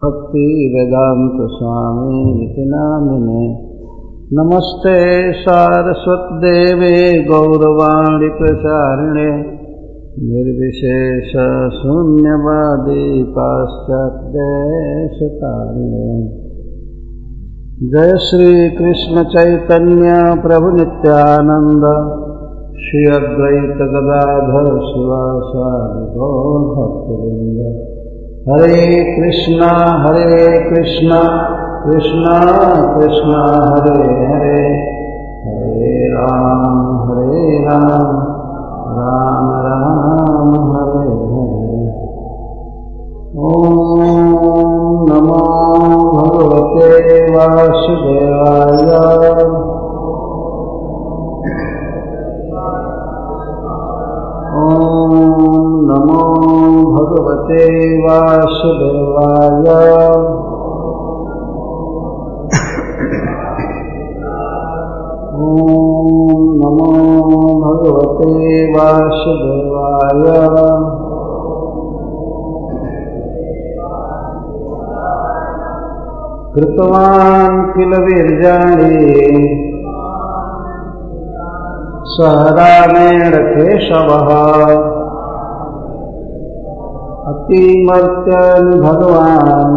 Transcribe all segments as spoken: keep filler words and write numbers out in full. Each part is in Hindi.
भक्ति वेदांत स्वामी इति नामिने। नमस्ते सारस्वत देवे गौरवाणी प्रचारिणे निर्विशेष शून्यवादी पाश्चात्यदेशतारिणे। जय श्री कृष्ण चैतन्य प्रभु नित्यानंद श्री अद्वैत गदाधर शिवासादि गौर भक्तवृंद। हरे कृष्णा हरे कृष्णा कृष्णा कृष्णा हरे हरे, हरे राम हरे राम राम राम हरे हरे। ओम नमो भगवते वासुदेवाय। ओम नमो भगवते वासुदेवाय। ओम नमो भगवते वासुदेवाय। कृतवान् किल वीर्याणि सहरामेण केशवः, अतिमर्त्यन् भगवान्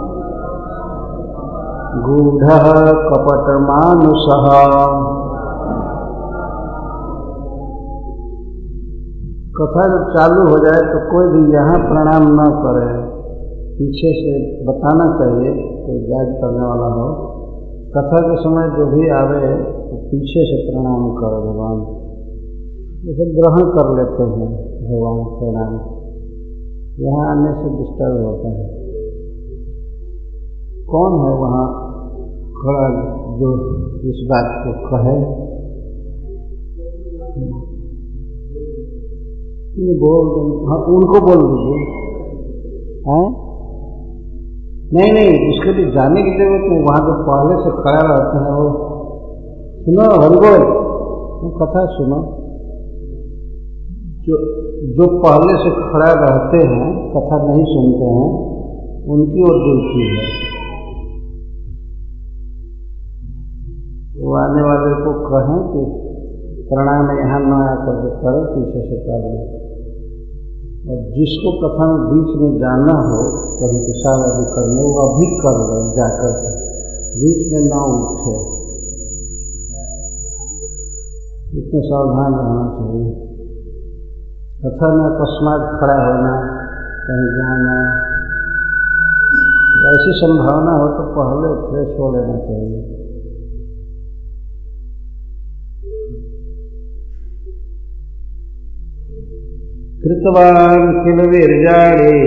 गूढ़ः कपटमानुषः। कथा जब चालू हो जाए तो कोई भी यहाँ प्रणाम न करे, पीछे से बताना चाहिए कोई गाइड करने वाला हो। कथा के समय जो भी आवे तो पीछे से प्रणाम करो भगवान, जैसे ग्रहण कर लेते हैं भगवान प्रणाम। यहाँ आने से डिस्टर्ब होता है। कौन है वहाँ खड़ा जो इस बात को कहे? बोल दें, हाँ उनको बोल दीजिए। हैं? नहीं नहीं, उसके लिए जाने की जरूरत नहीं। वहाँ जो पहले से खड़ा रहते हैं वो सुनो, हरिबोल वो कथा सुनो। जो जो पहले से खड़ा रहते हैं, कथा नहीं सुनते हैं, उनकी ओर देखी है। वो आने वाले को कहें कि प्रणाम यहाँ न आकर के करो, पीछे से कर लो। और जिसको कथा में बीच में जाना हो, कभी पेशाब आदि करने, वो अभी कर लो जाकर के, बीच में न उठे। इतने सावधान रहना चाहिए। कथा में अकस्मात खड़ा होना, कहीं जाना, ऐसी संभावना हो तो पहले फ्रेश हो लेना चाहिए। कृतवान् किल वीर्याणि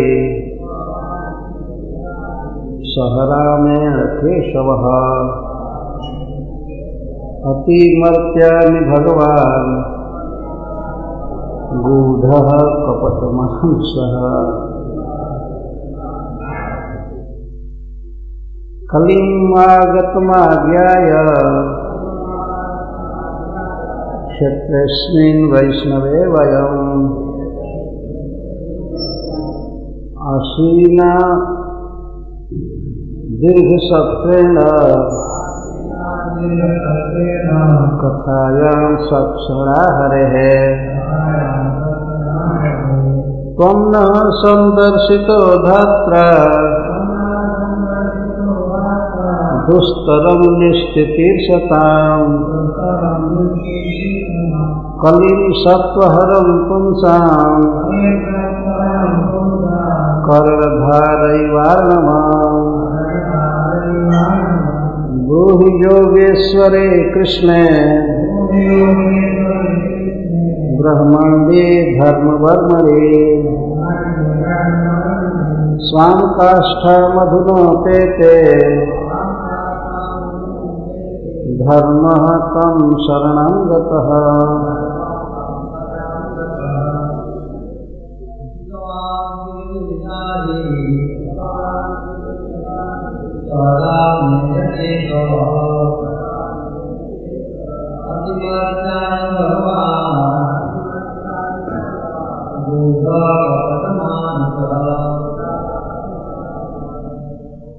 सहरामेण केशवः, अतिमर्त्यानि भगवान् गूढ़ः कपटमानुषः। कलिम् आगतमाज्ञाय क्षत्रेऽस्मिन् वैष्णवे वयम्, आसीना दीर्घसत्रेण कथायां सत्सुरा हरेः। त्वं न सन्दर्शितो धात्रा दुस्तरं निश्चितीर्षताम्, कलिं सत्त्वहरं पुंसाम् कर्णधारैवार्णवाम्। ब्रूहि योगेश्वरे कृष्णे ब्रह्माण्डे धर्मवर्मणे, स्वां काष्ठमधुनोपेते धर्मः तं शरणं गतः।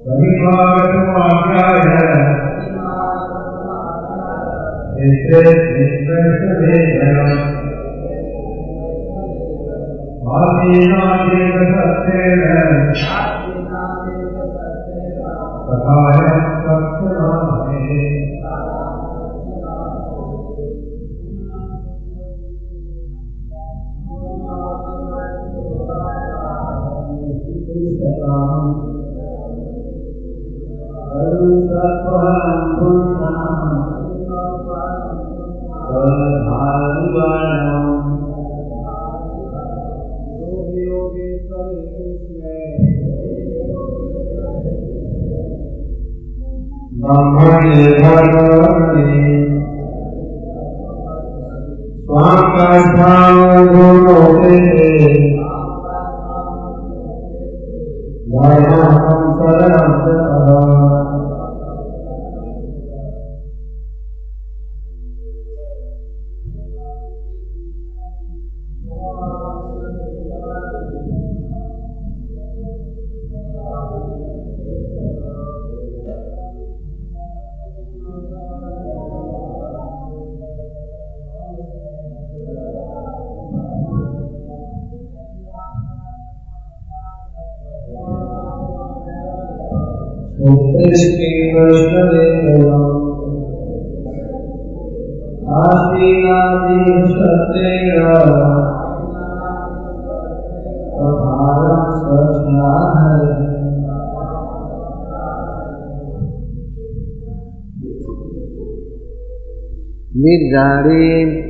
वीरजाणी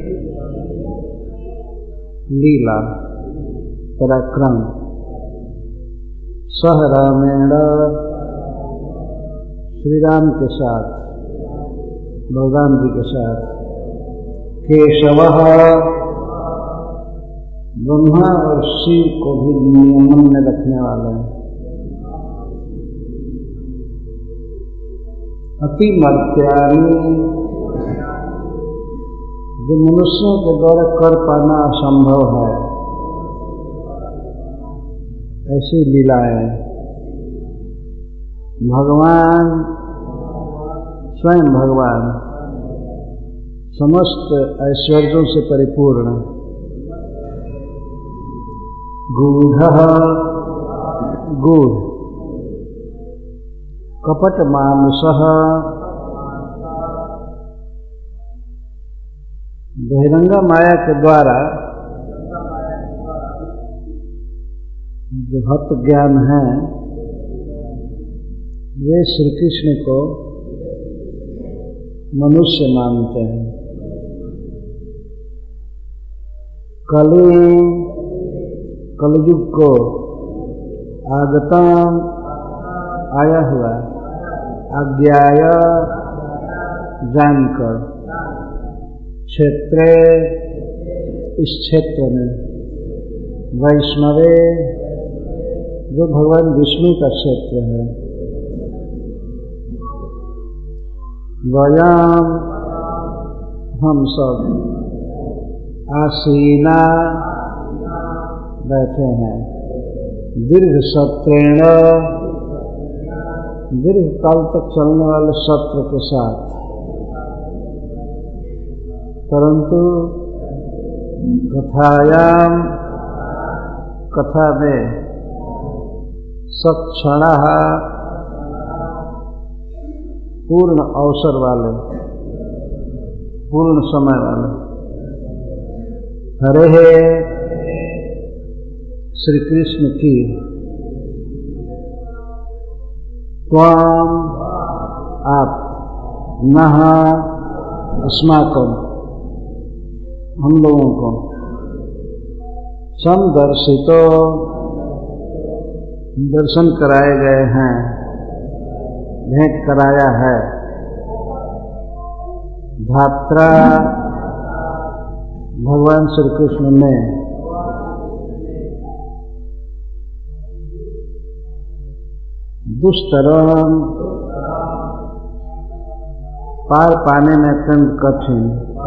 लीला पराक्रम सह रामेण श्री राम के साथ बलराम जी के साथ केशव ब्रह्मा और शिव को भी नियमन में रखने वाले हैं। अति मर्त्यानी जो मनुष्यों के द्वारा कर पाना असंभव है, ऐसी लीलाएं भगवान स्वयं भगवान समस्त ऐश्वर्यों से परिपूर्ण गूढ़ गूढ़ कपट मानुषः बहिरंगा माया के द्वारा जो हत ज्ञान है वे श्री कृष्ण को मनुष्य मानते हैं। कलि कलयुग को आगतम आया हुआ अज्ञाय जानकर क्षेत्रे इस क्षेत्र में वैष्णवे जो भगवान विष्णु का क्षेत्र है वयम हम सब आसीना बैठे हैं दीर्घ सत्रेण दीर्घ काल तक चलने वाले सत्र के साथ, परंतु कथायाम कथा में सक्षण पूर्ण अवसर वाले पूर्ण समय वाले हरे हे श्री कृष्ण की त्वाम आप नः अस्माकं हम लोगों को समदर्शितो दर्शन कराए गए हैं, भेंट कराया है। धात्रा भगवान श्री कृष्ण ने दुष्तरम पार पाने में अत्यंत कठिन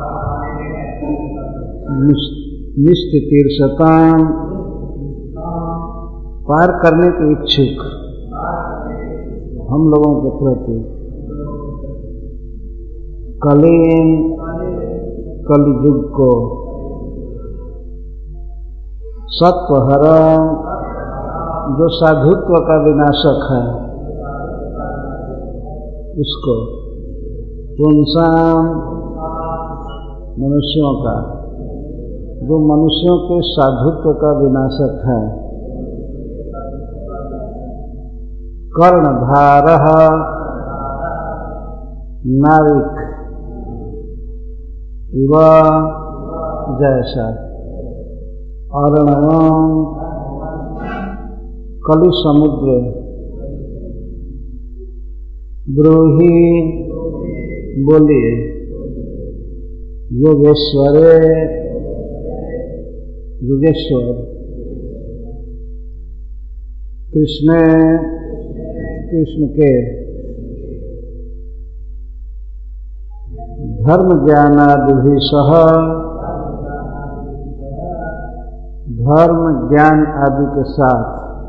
निष्ठितीर्षताम पार करने के इच्छुक हम लोगों के प्रति। कलीन कलियुग को, सत्वहरण जो साधुत्व का विनाशक है उसको, पुंसाम मनुष्यों का, जो मनुष्यों के साधुत्व का विनाशक है। कर्णधारः नाविक इव जैसा, अर्णवम कलि समुद्र, ब्रूहि बोलिए, योगेश्वरे योगेश्वर, कृष्ण कृष्ण के, धर्म ज्ञानादि सह, धर्म ज्ञान आदि के साथ,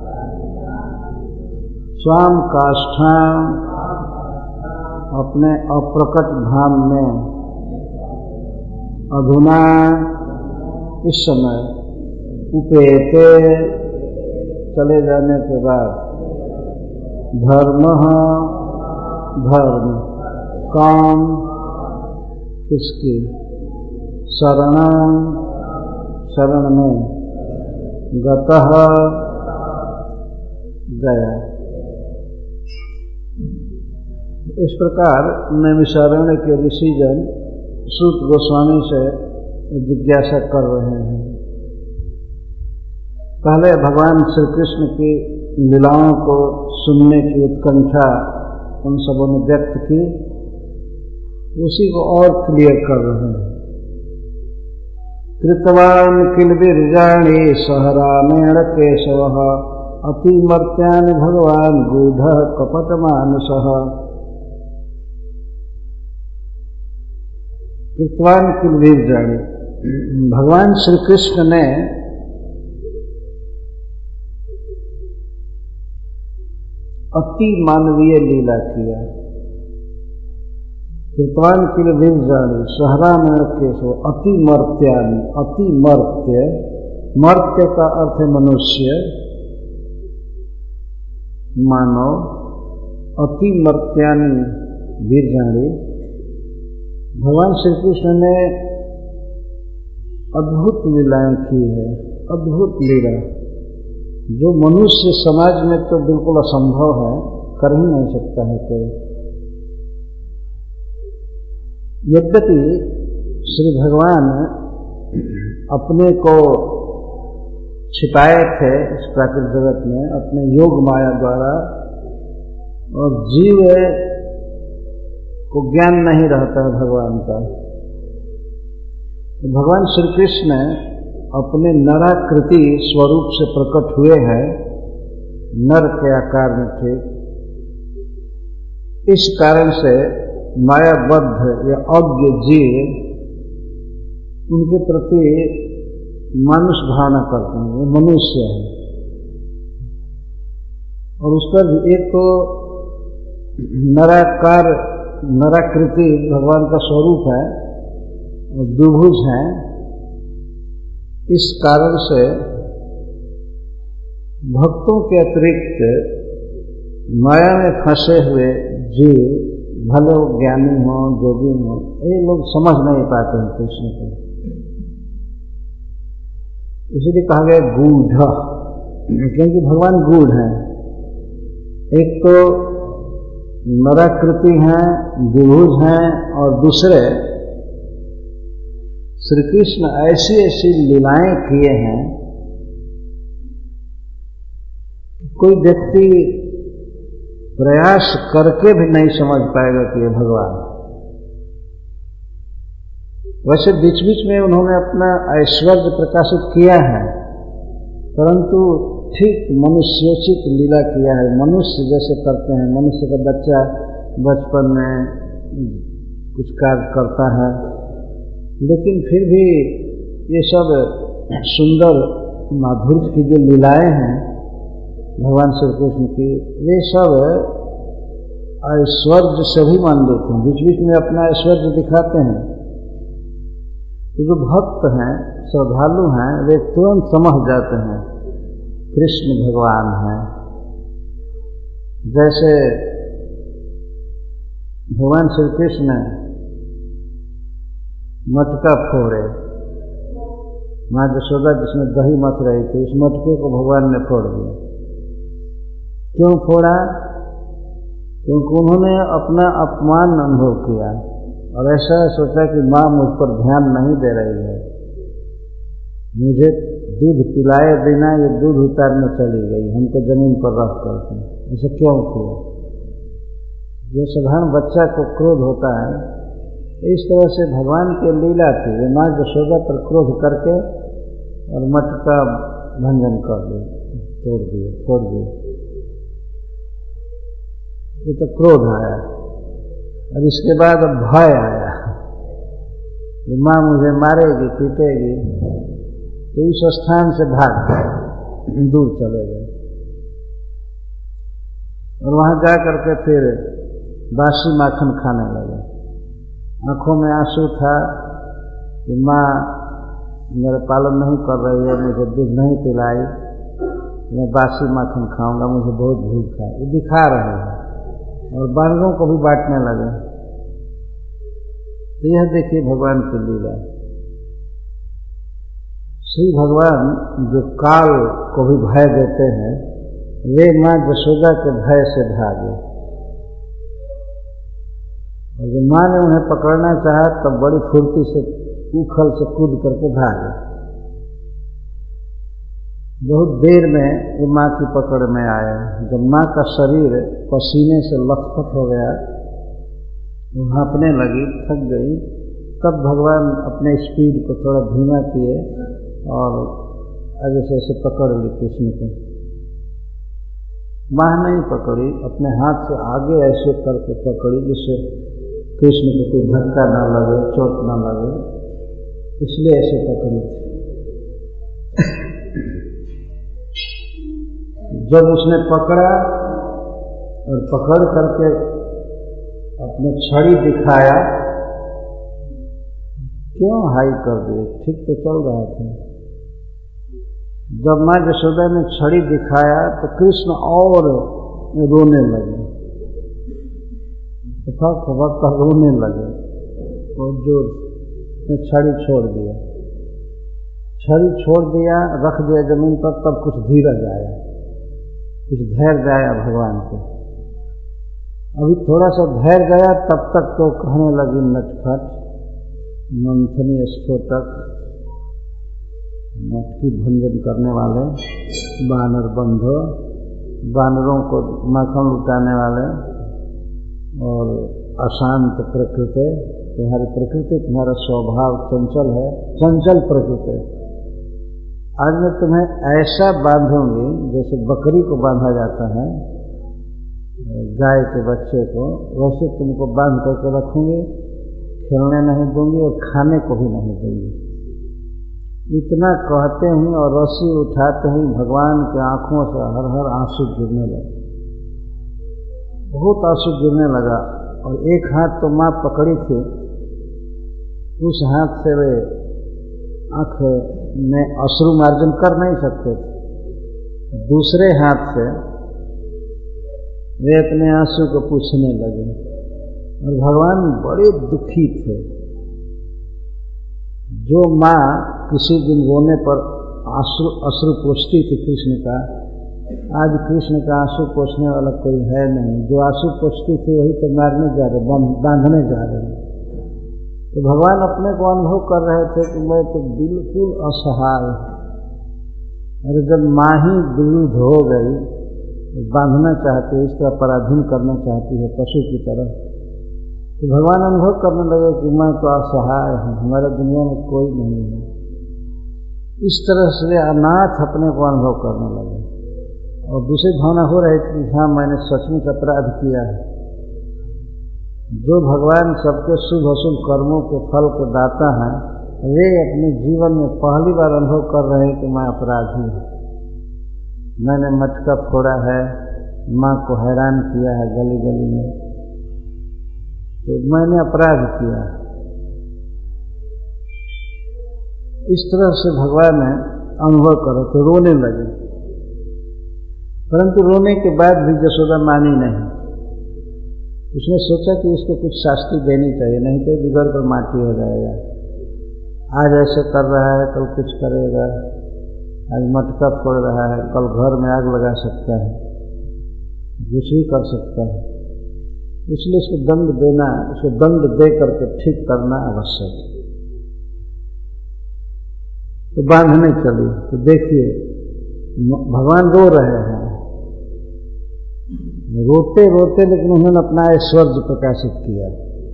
स्वाम काष्ठाम अपने अप्रकट धाम में, अधुना इस समय, उपेते चले जाने के बाद, धर्म धर्म, काम किसकी, शरणं शरण में, गतः गया। इस प्रकार नैमिषारण्य के ऋषिजन सूत गोस्वामी से जिज्ञासा कर रहे हैं। पहले भगवान श्री कृष्ण की लीलाओं को सुनने की उत्कंठा उन सबों ने व्यक्त की, उसी को और क्लियर कर रहे हैं। कृतवान किल विरजाणी सहरामेण केशवः अतिमर्त्यानि भगवान गूढ़ कपट मानसः। कृतवान किल विरजाणी, भगवान श्री कृष्ण ने अति मानवीय लीला किया। कृतवान किल विरजाणी सहरा में केशव अति मर्त्यानि, अति मर्त्य, मर्त्य का अर्थ है मनुष्य, मानव, अति मर्त्यानि विरजाणी। भगवान श्री कृष्ण ने अद्भुत लीलाएं की है, अद्भुत लीला जो मनुष्य समाज में तो बिल्कुल असंभव है, कर ही नहीं सकता है कोई। यद्यपि श्री भगवान अपने को छिपाए थे इस प्राकृतिक जगत में अपने योग माया द्वारा, और जीव को ज्ञान नहीं रहता है भगवान का। भगवान श्री कृष्ण अपने नराकृति स्वरूप से प्रकट हुए हैं, नर के आकार में थे। इस कारण से मायाबद्ध या अज्ञ जीव उनके प्रति मानुष भावना करते हैं, वो मनुष्य है। और उस पर एक तो नराकार नराकृति भगवान का स्वरूप है और द्विभुज है। इस कारण से भक्तों के अतिरिक्त माया में फंसे हुए जीव, भले वो ज्ञानी हो जोगी हो, ये लोग समझ नहीं पाते हैं कृष्ण को। इसलिए कहा गया गूढ़, क्योंकि भगवान गूढ़ हैं। एक तो नराकृति हैं, द्विभुज हैं, और दूसरे श्री कृष्ण ऐसी ऐसी लीलाएं किए हैं, कोई व्यक्ति प्रयास करके भी नहीं समझ पाएगा कि ये भगवान। वैसे बीच बीच में उन्होंने अपना ऐश्वर्य प्रकाशित किया है, परंतु ठीक मनुष्योचित लीला किया है, मनुष्य जैसे करते हैं। मनुष्य का बच्चा बचपन में कुछ कार्य करता है, लेकिन फिर भी ये सब सुंदर माधुर्य की जो लीलाएं हैं भगवान श्री कृष्ण की, वे सब ऐश्वर्य से भी मान लेते हैं, बीच बीच में अपना ऐश्वर्य दिखाते हैं। तो जो भक्त हैं, श्रद्धालु हैं, वे तुरंत समझ जाते हैं कृष्ण भगवान हैं। जैसे भगवान श्री कृष्ण मटका फोड़े, माँ यशोदा जिसमें दही मथ रही थी, उस मटके को भगवान ने फोड़ दिया। क्यों फोड़ा? क्योंकि उन्होंने अपना अपमान अनुभव किया और ऐसा सोचा कि माँ मुझ पर ध्यान नहीं दे रही है, मुझे दूध पिलाए बिना ये दूध उतारने चली गई, हमको जमीन पर रख करके। ऐसा क्यों किया? जो साधारण बच्चा को क्रोध होता है, इस तरह से भगवान की लीला थी। वे माँ यशोदा पर क्रोध करके और मटका भंजन कर दिए, तोड़ दिए, फोड़ दिए। ये तो क्रोध आया। और इसके बाद अब भय आया कि माँ मुझे मारेगी, पीटेगी। तो उस स्थान से भाग गए, दूर चले गए और वहां जाकर के फिर बासी माखन खाने लगे। आंखों में आंसू था कि माँ मेरा पालन नहीं कर रही है, मुझे दूध नहीं पिलाई, मैं बासी माखन खाऊंगा, मुझे बहुत भूख है, ये दिखा रहे हैं। और बानरों को भी बांटने लगे। तो यह देखिए भगवान की लीला। श्री भगवान जो काल को भी भय देते हैं, वे माँ यशोदा के भय से भागे। और जब माँ ने उन्हें पकड़ना चाहा तब बड़ी फुर्ती से उखल से कूद करके भागे। बहुत देर में ये माँ की पकड़ में आया। जब माँ का शरीर पसीने से लथपथ हो गया, वो हाँफने लगी, थक गई, तब भगवान अपने स्पीड को थोड़ा धीमा किए और आगे से ऐसे पकड़ ली कृष्ण को। माँ नहीं पकड़ी, अपने हाथ से आगे ऐसे करके पकड़ी जिससे कृष्ण को कोई धक्का न लगे, चोट न लगे, इसलिए ऐसे पकड़ी थी। जब उसने पकड़ा और पकड़ करके अपने छड़ी दिखाया, क्यों हाई कर दिए? ठीक तो चल रहा था। जब माँ यशोदा ने छड़ी दिखाया तो कृष्ण और रोने लगे, फक फक रोने लगे और जोर से छड़ी छोड़ दिया। छड़ी छोड़ दिया, रख दिया जमीन पर, तब कुछ धीरज आया, कुछ धैर्य आया भगवान को। अभी थोड़ा सा धैर्य गया, तब तक तो कहने लगी नटखट, मंथनी, स्फोटक, मटकी भंजन करने वाले बानर बंधो, बानरों को माखन लुटाने वाले और अशांत प्रकृति, तुम्हारी प्रकृति, तुम्हारा स्वभाव चंचल है, चंचल प्रकृति। आज मैं तुम्हें ऐसा बांधूंगी जैसे बकरी को बांधा जाता है, गाय के बच्चे को, वैसे तुमको बांध करके रखूंगी, खेलने नहीं दूंगी और खाने को भी नहीं दूंगी। इतना कहते ही और रस्सी उठाते ही भगवान के आंखों से हर हर आंसू गिरने लगे, बहुत आंसू गिरने लगा। और एक हाथ तो माँ पकड़ी थी, उस हाथ से वे आंख में अश्रु मार्जन कर नहीं सकते थे। दूसरे हाथ से वे अपने आंसू को पूछने लगे और भगवान बड़े दुखी थे। जो माँ किसी दिन रोने पर आंसू अश्रु पोंछती थी कृष्ण का, आज कृष्ण का आंसू पोंछने वाला कोई है नहीं। जो आंसू पोंछती थी वही तो मारने जा रहे, बांधने जा रहे हैं। तो भगवान अपने को अनुभव कर रहे थे कि मैं तो बिल्कुल असहाय। अरे जब माँ ही विरुद्ध हो गई, बांधना चाहती है, इस तरह पराधीन करना चाहती है पशु की तरह, तो भगवान अनुभव करने लगे कि मैं तो असहाय हूँ, हमारे दुनिया में कोई नहीं है। इस तरह से अनाथ अपने को अनुभव करने लगे। और दूसरी भावना हो रही थी कि हाँ, मैंने सचमुच अपराध किया है। जो भगवान सबके शुभ अशुभ कर्मों के फल के दाता हैं, वे अपने जीवन में पहली बार अनुभव कर रहे हैं कि मैं अपराधी हूँ, मैंने मटका फोड़ा है, माँ को हैरान किया है गली गली में, तो मैंने अपराध किया। इस तरह से भगवान ने अनुभव करो तो रोने लगे, परंतु रोने के बाद भी यशोदा मानी नहीं। उसने सोचा कि इसको कुछ शास्ति देनी चाहिए, नहीं तो बिगड़ कर माटी हो जाएगा। आज ऐसे कर रहा है, कल कुछ करेगा, आज मटका फोड़ रहा है, कल घर में आग लगा सकता है, कुछ भी कर सकता है। इसलिए इसको दंड देना, इसको दंड दे करके ठीक करना आवश्यक है। तो बांधने चली तो देखिए भगवान रो रहे हैं, रोते रोते, लेकिन उन्होंने अपना ऐश्वर्य प्रकाशित किया।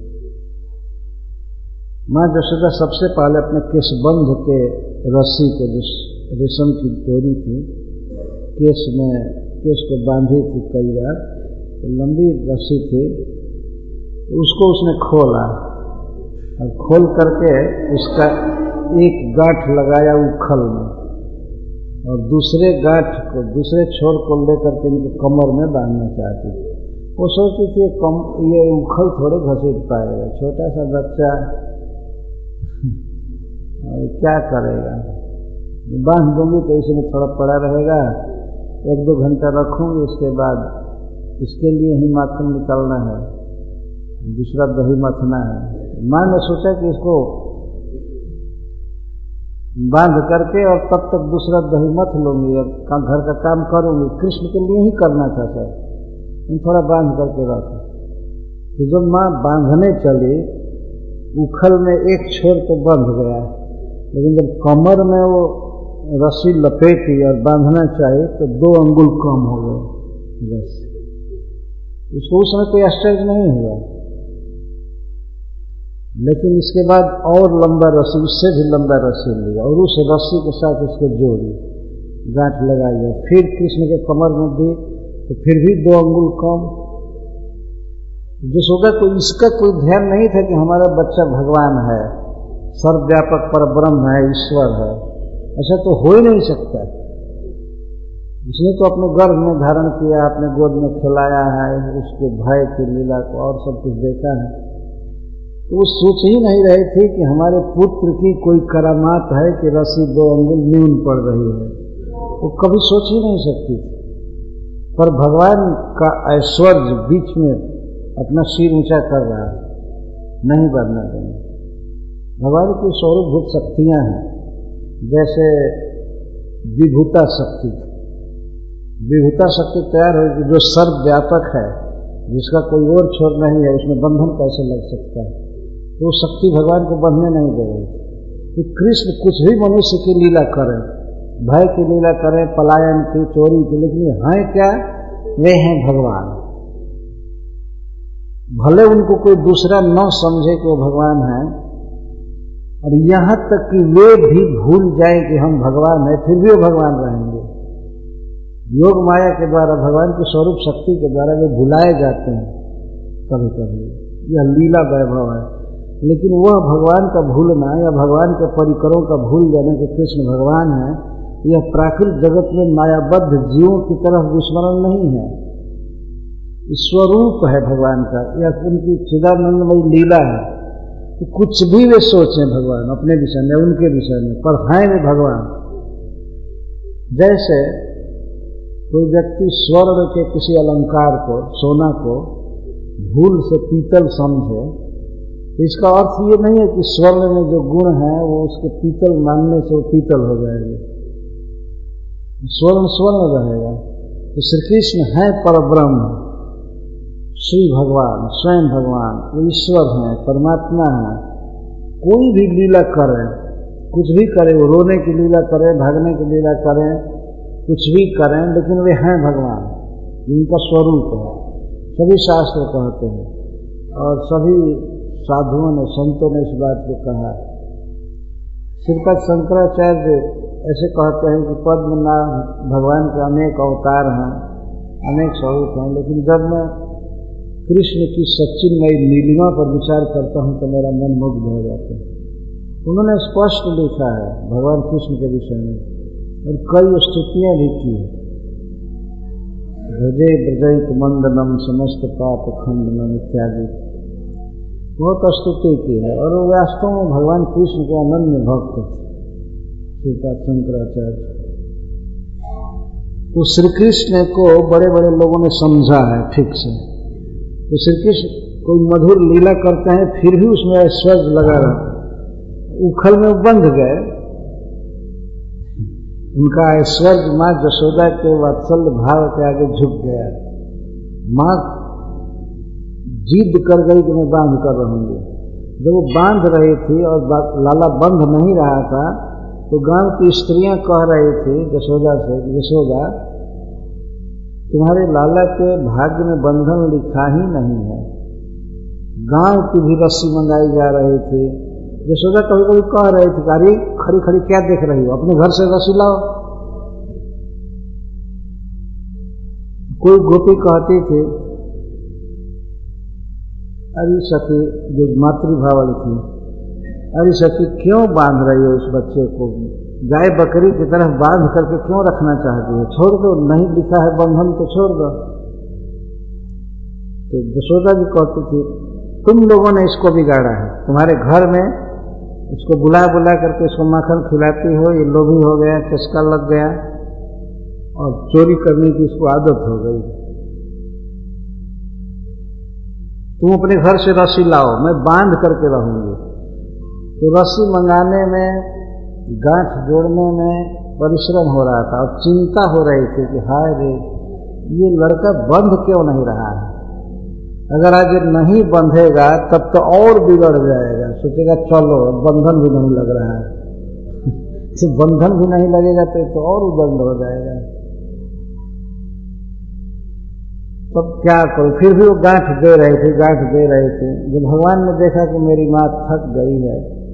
माँ यशोदा सबसे पहले अपने केशबंध के रस्सी को, जो रेशम की डोरी थी, केश में केश को बांधी थी कई बार, तो लंबी रस्सी थी, उसको उसने खोला और खोल करके उसका एक गांठ लगाया उखल में और दूसरे गांठ को, दूसरे छोर को लेकर के इनके कमर में बांधना चाहती थी। वो सोचती थी कम ये उखल थोड़े घसीट पाएगा, छोटा सा बच्चा और क्या करेगा, बांध दूंगी तो इसमें थोड़ा पड़ा रहेगा, एक दो घंटा रखूंगी, इसके बाद इसके लिए ही माखन निकालना है, दूसरा दही मथना है। माँ ने सोचा कि इसको बांध करके और तब तक दूसरा दही मथ लूंगी और घर का काम करूंगी, कृष्ण के लिए ही करना था सर, थोड़ा बांध करके रखो। तो जब माँ बांधने चली, उखल में एक छोर तो बंध गया, लेकिन जब कमर में वो रस्सी लपेटी और बांधना चाहिए तो दो अंगुल कम हो गए रस्सी। उसको उस समय कोई आश्चर्य नहीं हुआ, लेकिन इसके बाद और लंबा रस्सी, उससे भी लंबा रस्सी लिया और उस रस्सी के साथ उसको जोड़ी, गांठ लगाई, फिर कृष्ण के कमर में दी तो फिर भी दो अंगुल कम। यशोदा को इसका कोई ध्यान नहीं था कि हमारा बच्चा भगवान है, सर्वव्यापक परब्रह्म है, ईश्वर है। ऐसा तो हो ही नहीं सकता। उसने तो अपने गर्भ में धारण किया, अपने गोद में खिलाया है, उसके भाई की लीला को और सब कुछ देखा है। तो वो सोच ही नहीं रहे थे कि हमारे पुत्र की कोई करामात है कि रस्सी दो अंगुल न्यून पड़ रही है, वो कभी सोच ही नहीं सकती थी। पर भगवान का ऐश्वर्य बीच में अपना सिर ऊंचा कर रहा है, नहीं बढ़ना देंगे। भगवान की स्वरूपभूत शक्तियां हैं, जैसे विभूता शक्ति। विभूता शक्ति तैयार होगी जो सर्वव्यापक है, जिसका कोई और छोर नहीं है, उसमें बंधन कैसे लग सकता है? तो शक्ति भगवान को बंधने नहीं दे रही। तो कृष्ण कुछ भी मनुष्य की लीला करें, भय की लीला करें, पलायन की, चोरी की, लेकिन हैं क्या? वे हैं भगवान। भले उनको कोई दूसरा न समझे कि वो भगवान है, और यहां तक कि वे भी भूल जाए कि हम भगवान हैं, फिर भी वो भगवान रहेंगे। योग माया के द्वारा, भगवान की स्वरूप शक्ति के द्वारा वे भुलाए जाते हैं कभी कभी, यह लीला वैभव है। लेकिन वह भगवान का भूलना या भगवान के परिकरों का भूल जाना कि कृष्ण भगवान है, यह प्राकृतिक जगत में मायाबद्ध जीवों की तरफ विस्मरण नहीं है, स्वरूप है भगवान का, यह उनकी चिदानंदमयी लीला है। तो कुछ भी वे सोचें भगवान अपने विषय में, उनके विषय में, पर हैं वे भगवान। जैसे कोई व्यक्ति स्वर्ण के किसी अलंकार को, सोना को भूल से पीतल समझे, तो इसका अर्थ ये नहीं है कि स्वर्ण में जो गुण है वो उसके पीतल मानने से वो पीतल हो जाएगा, स्वर्ण स्वर्ण रहेगा। तो श्री कृष्ण है परब्रह्म, श्री भगवान, स्वयं भगवान, वो ईश्वर हैं, परमात्मा है। कोई भी लीला करे, कुछ भी करे, वो रोने की लीला करे, भागने की लीला करें, कुछ भी करें, लेकिन वे हैं भगवान, उनका स्वरूप है। सभी शास्त्र कहते हैं और सभी साधुओं ने, संतों ने इस बात को कहा। श्रीपद शंकराचार्य ऐसे कहते हैं कि पद्मनाभ भगवान के अनेक अवतार हैं, अनेक स्वरूप हैं, लेकिन जब मैं कृष्ण की सच्चिन्मयी नीलिमा पर विचार करता हूं तो मेरा मन मुग्ध हो जाता है। उन्होंने स्पष्ट लिखा है भगवान कृष्ण के विषय में और कई स्तुतियां भी की है। भजे ब्रजैक मंदनम समस्त पाप खंडनम इत्यादि। बहुत स्तुति की है। और वो वास्तव में भगवान कृष्ण के अनन्य भक्त थे श्रीपाद शंकराचार्य। तो श्री कृष्ण को बड़े बड़े लोगों ने समझा है ठीक से। तो श्री कृष्ण कोई मधुर लीला करते हैं फिर भी उसमें ऐश्वर्य लगा रहा, उखल में बंध गए। उनका ऐश्वर्य माँ यशोदा के वात्सल्य भाव के आगे झुक गया। माँ जिद कर गई कि मैं बांध कर रहूंगी। जब वो बांध रही थी और लाला बंध नहीं रहा था तो गांव की स्त्रियां कह रही थी यशोदा से, यशोदा तुम्हारे लाला के भाग्य में बंधन लिखा ही नहीं है। गांव की भी रस्सी मंगाई जा रही थी। यशोदा कभी कभी कह रही थी, अरे खड़ी खड़ी क्या देख रही हो, अपने घर से रस्सी लाओ। कोई गोपी कहती थी, अरे सखी, जो मातृभाव वाली थी, अरे सखी क्यों बांध रही हो उस बच्चे को, गाय बकरी की तरह बांध करके क्यों रखना चाहती है, छोड़ दो, नहीं लिखा है बंधन तो छोड़ दो। तो यशोदा जी कहती थी, तुम लोगों ने इसको बिगाड़ा है, तुम्हारे घर में इसको बुला बुला करके इसको माखन खिलाती हो, ये लोभी हो गया, चस्का लग गया और चोरी करने की इसको आदत हो गई। तुम अपने घर से रस्सी लाओ, मैं बांध करके रहूंगी। तो रस्सी मंगाने में, गांठ जोड़ने में परिश्रम हो रहा था और चिंता हो रही थी कि हाय रे, ये लड़का बंध क्यों नहीं रहा है। अगर आज नहीं बंधेगा तब तो और बिगड़ जाएगा। सोचेगा चलो बंधन भी नहीं लग रहा है बंधन भी नहीं लगेगा तो, तो और उदंड हो जाएगा। तब क्या करूं, फिर भी वो गांठ दे रहे थे, गांठ दे रहे थे। जब भगवान ने देखा कि मेरी मां थक गई है,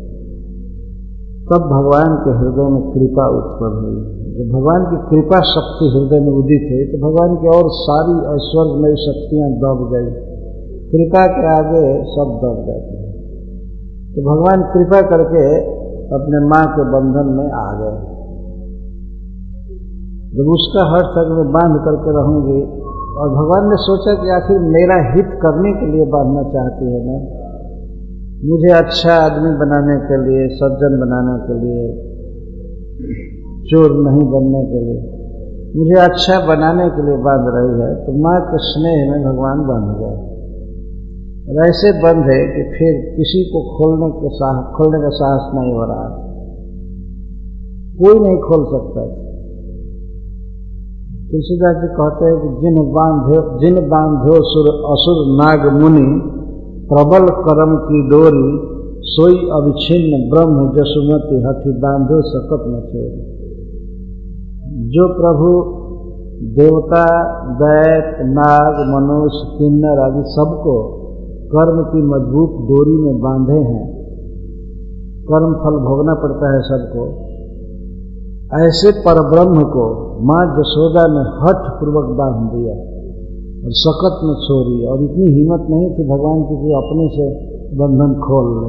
तब भगवान के हृदय में कृपा उत्पन्न हुई। जब भगवान की कृपा शक्ति हृदय में उदित हुई तो भगवान की और सारी ऐश्वर्यमयी शक्तियां दब गई। कृपा के आगे सब दब जाते हैं। तो भगवान कृपा करके अपने मां के बंधन में आ गए। जब उसका हट तक मैं बांध करके रहूंगी, और भगवान ने सोचा कि आखिर मेरा हित करने के लिए बांधना चाहती है ना, मुझे अच्छा आदमी बनाने के लिए, सज्जन बनाने के लिए, चोर नहीं बनने के लिए, मुझे अच्छा बनाने के लिए बांध रही है। तो मां के स्नेह में भगवान बांध गए और ऐसे बंधे कि फिर किसी को खोलने के साहस खोलने का साहस नहीं हो रहा, कोई नहीं खोल सकता। तुलसीदास जी कहते हैं कि जिन बांधे जिन बांधो सुर असुर नाग मुनि, प्रबल करम की डोरी, सोई अविच्छिन्न ब्रह्म जसुमति, हठि बांधो सकत न छोड़ी। जो प्रभु देवता, दैत, नाग, मनुष्य, किन्नर आदि सबको कर्म की मजबूत डोरी में बांधे हैं, कर्म फल भोगना पड़ता है सबको, ऐसे परब्रह्म को मां यशोदा ने हठ पूर्वक बांध दिया और सकत में छोड़ी। और इतनी हिम्मत नहीं थी भगवान की कि अपने से बंधन खोल ले,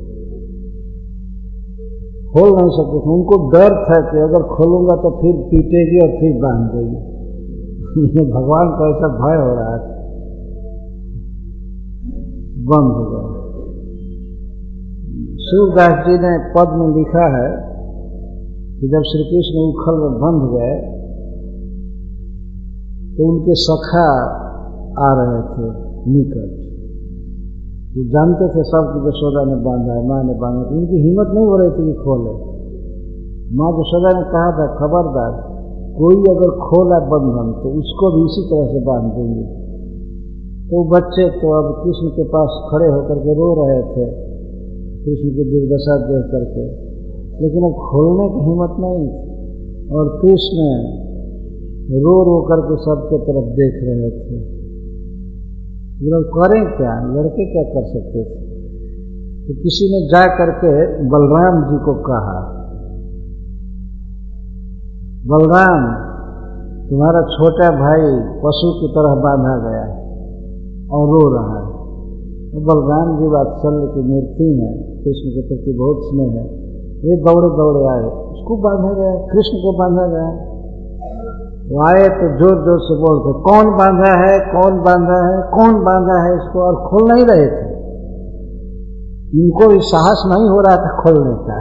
खोल नहीं सकते थे। उनको डर था कि अगर खोलूंगा तो फिर पीटेगी और फिर बांध देगी भगवान को ऐसा भय हो रहा था, बंध गए। सूरदास जी ने पद में लिखा है कि जब श्री कृष्ण उखल में बंध गए तो उनके सखा आ रहे थे निकट। वो जानते थे सब कि यशोदा ने बांधा है, मां ने बांधा, तो उनकी हिम्मत नहीं हो रही थी कि खोले। मां यशोदा ने कहा था, खबरदार कोई अगर खोला बंधन तो उसको भी इसी तरह से बांध देंगे। तो बच्चे तो अब कृष्ण के पास खड़े होकर के रो रहे थे कृष्ण की दुर्दशा देख करके, लेकिन अब खोलने की हिम्मत नहीं थी। और कृष्ण रो रो करके सबके तरफ देख रहे थे। लेकिन करें क्या, लड़के क्या कर सकते थे। तो किसी ने जा करके बलराम जी को कहा, बलराम तुम्हारा छोटा भाई पशु की तरह बांधा गया और रो रहा है। तो बलराम जी वात्सल्य की मूर्ति है, कृष्ण के प्रति बहुत स्नेह है, वे दौड़े दौड़े आए, उसको बांधा गया, कृष्ण को बांधा गया। वो आए तो जोर जोर से बोलते, कौन बांधा है, कौन बांधा है, कौन बांधा है इसको, और खोल नहीं रहे थे। इनको भी साहस नहीं हो रहा था खोलने का।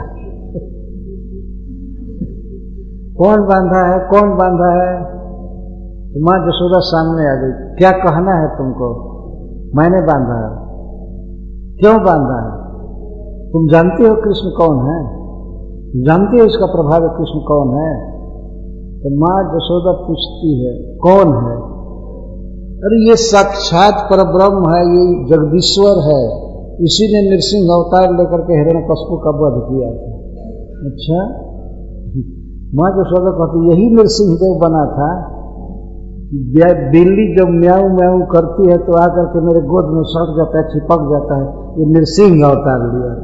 कौन बांधा है, कौन बांधा है? तो माँ यशोदा सामने आ गई, क्या कहना है तुमको? मैंने बांधा है। क्यों बांधा है? तुम जानते हो कृष्ण कौन है? जानते हो इसका प्रभाव कृष्ण कौन है? तो माँ यशोदा पूछती है, कौन है? अरे ये साक्षात परब्रह्म है, ये जगदीश्वर है, इसी ने नृसिंह अवतार लेकर के हिरण्यकश्यप का वध किया था। अच्छा, माँ यशोदा कहती यही नृसिंह देव बना था। बिल्ली जब म्याऊ म्याऊ करती है तो आकर के मेरे गोद में सट जाता है, चिपक जाता है, ये नृसिंह अवतार लिया था,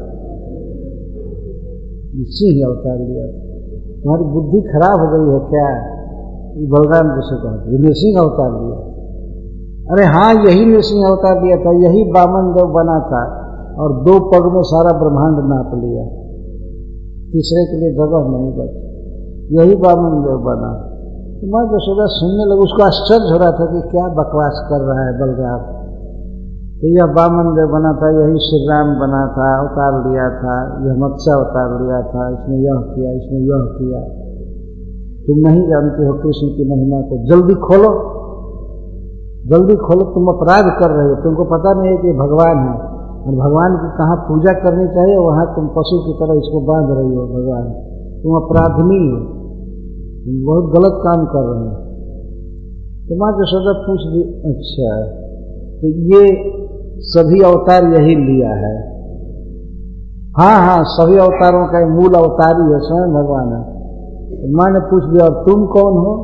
नृसिंह अवतार लिया था। तुम्हारी बुद्धि खराब हो गई है क्या? ये बलराम जैसे कहते ये नृसिंह अवतार लिया। अरे हाँ, यही नृसिंह अवतार लिया था, यही वामन देव बना था और दो पग में सारा ब्रह्मांड नाप लिया, तीसरे के लिए जगह नहीं बची, यही वामन देव बना। तो माँ यशोदा सुनने लगी, उसको आश्चर्य हो रहा था कि क्या बकवास कर रहा है बलराम। तो यह वामन देव बना था, यही श्री राम बना था, अवतार लिया था, यह मत्स्य अवतार लिया था, इसने यह किया, इसने यह किया। तुम नहीं जानते हो कृष्ण की महिमा को, जल्दी खोलो, जल्दी खोलो, तुम अपराध कर रहे हो, तुमको पता नहीं है कि भगवान है और भगवान की कहाँ पूजा करनी चाहिए वहां तुम पशु की तरह इसको बांध रही हो। भगवान, तुम अपराधनी हो, तुम बहुत गलत काम कर रहे हो। तो माँ यशोदा पूछ दी, अच्छा तो ये सभी अवतार यही लिया है? हाँ हाँ, सभी अवतारों का मूल अवतारी है, स्वयं भगवान है। तो माँ ने पूछ दिया, और तुम कौन हो?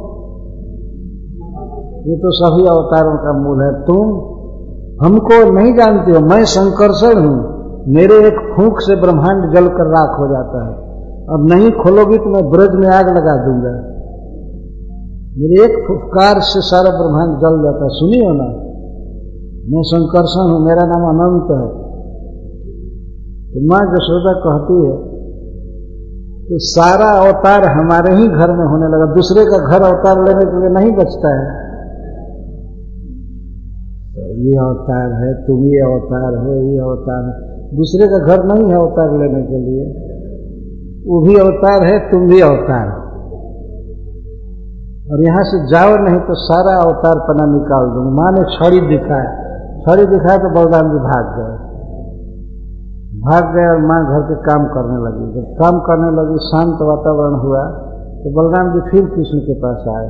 ये तो सभी अवतारों का मूल है, तुम हमको नहीं जानते हो, मैं संकर्षण हूं, मेरे एक फूंक से ब्रह्मांड जल कर राख हो जाता है, अब नहीं खोलोगी तो मैं ब्रज में आग लगा दूंगा, मेरे एक फुफकार से सारा ब्रह्मांड जल जाता है। सुनी हो ना, मैं संकर्षण हूं, मेरा नाम अनंत है। तो माँ यशोदा कहती है तो सारा अवतार हमारे ही घर में होने लगा, दूसरे का घर अवतार लेने के लिए नहीं बचता है। तो ये अवतार है, तुम ये अवतार हो, ये अवतार है, दूसरे का घर नहीं है अवतार लेने के लिए, वो भी अवतार है, तुम भी अवतार हो, और यहां से जाओ नहीं तो सारा अवतार पना निकाल दूंगा। माँ ने छड़ी दिखाया, छड़ी दिखाया तो बलराम जी भाग गए, भाग गए और माँ घर के काम करने लगी। जब काम करने लगी, शांत वातावरण हुआ, तो बलराम जी फिर कृष्ण के पास आए।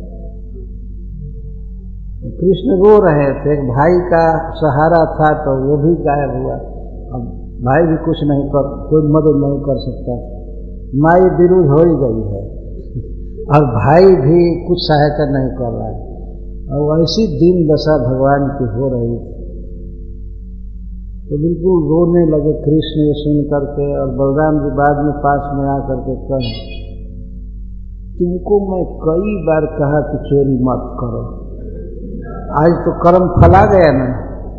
कृष्ण रो रहे थे, एक भाई का सहारा था तो वो भी गायब हुआ, अब भाई भी कुछ नहीं कर, कोई मदद नहीं कर सकता, माई विरुद्ध हो ही गई है और भाई भी कुछ सहायता नहीं कर रहा है, और ऐसी दीन दशा भगवान की हो रही थी। तो बिल्कुल रोने लगे कृष्ण ये सुन करके, और बलराम जी बाद में पास में आकर के कहे, तुमको मैं कई बार कहा कि चोरी मत करो, आज तो कर्म फला गया ना,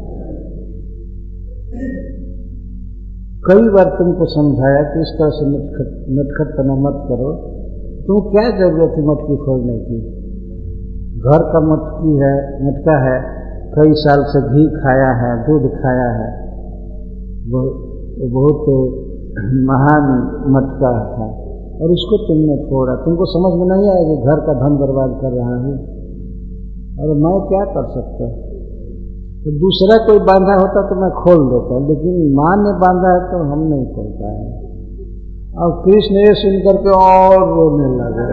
कई बार तुमको समझाया कि इस तरह से नटखट नटखटपना मत करो, तुम क्या जरूरत है मटकी फोड़ने की, घर का मटकी है, मटका है, कई साल से घी खाया है, दूध खाया है, वो बहुत महान मटका था और उसको तुमने फोड़ा, तुमको समझ में नहीं आएगी घर का धन बर्बाद कर रहा हूं, और मैं क्या कर सकता। तो दूसरा कोई बांधा होता तो मैं खोल देता, लेकिन माँ ने बांधा है तो हम नहीं खोल पाए। अब कृष्ण ये सुन करके और रोने लगे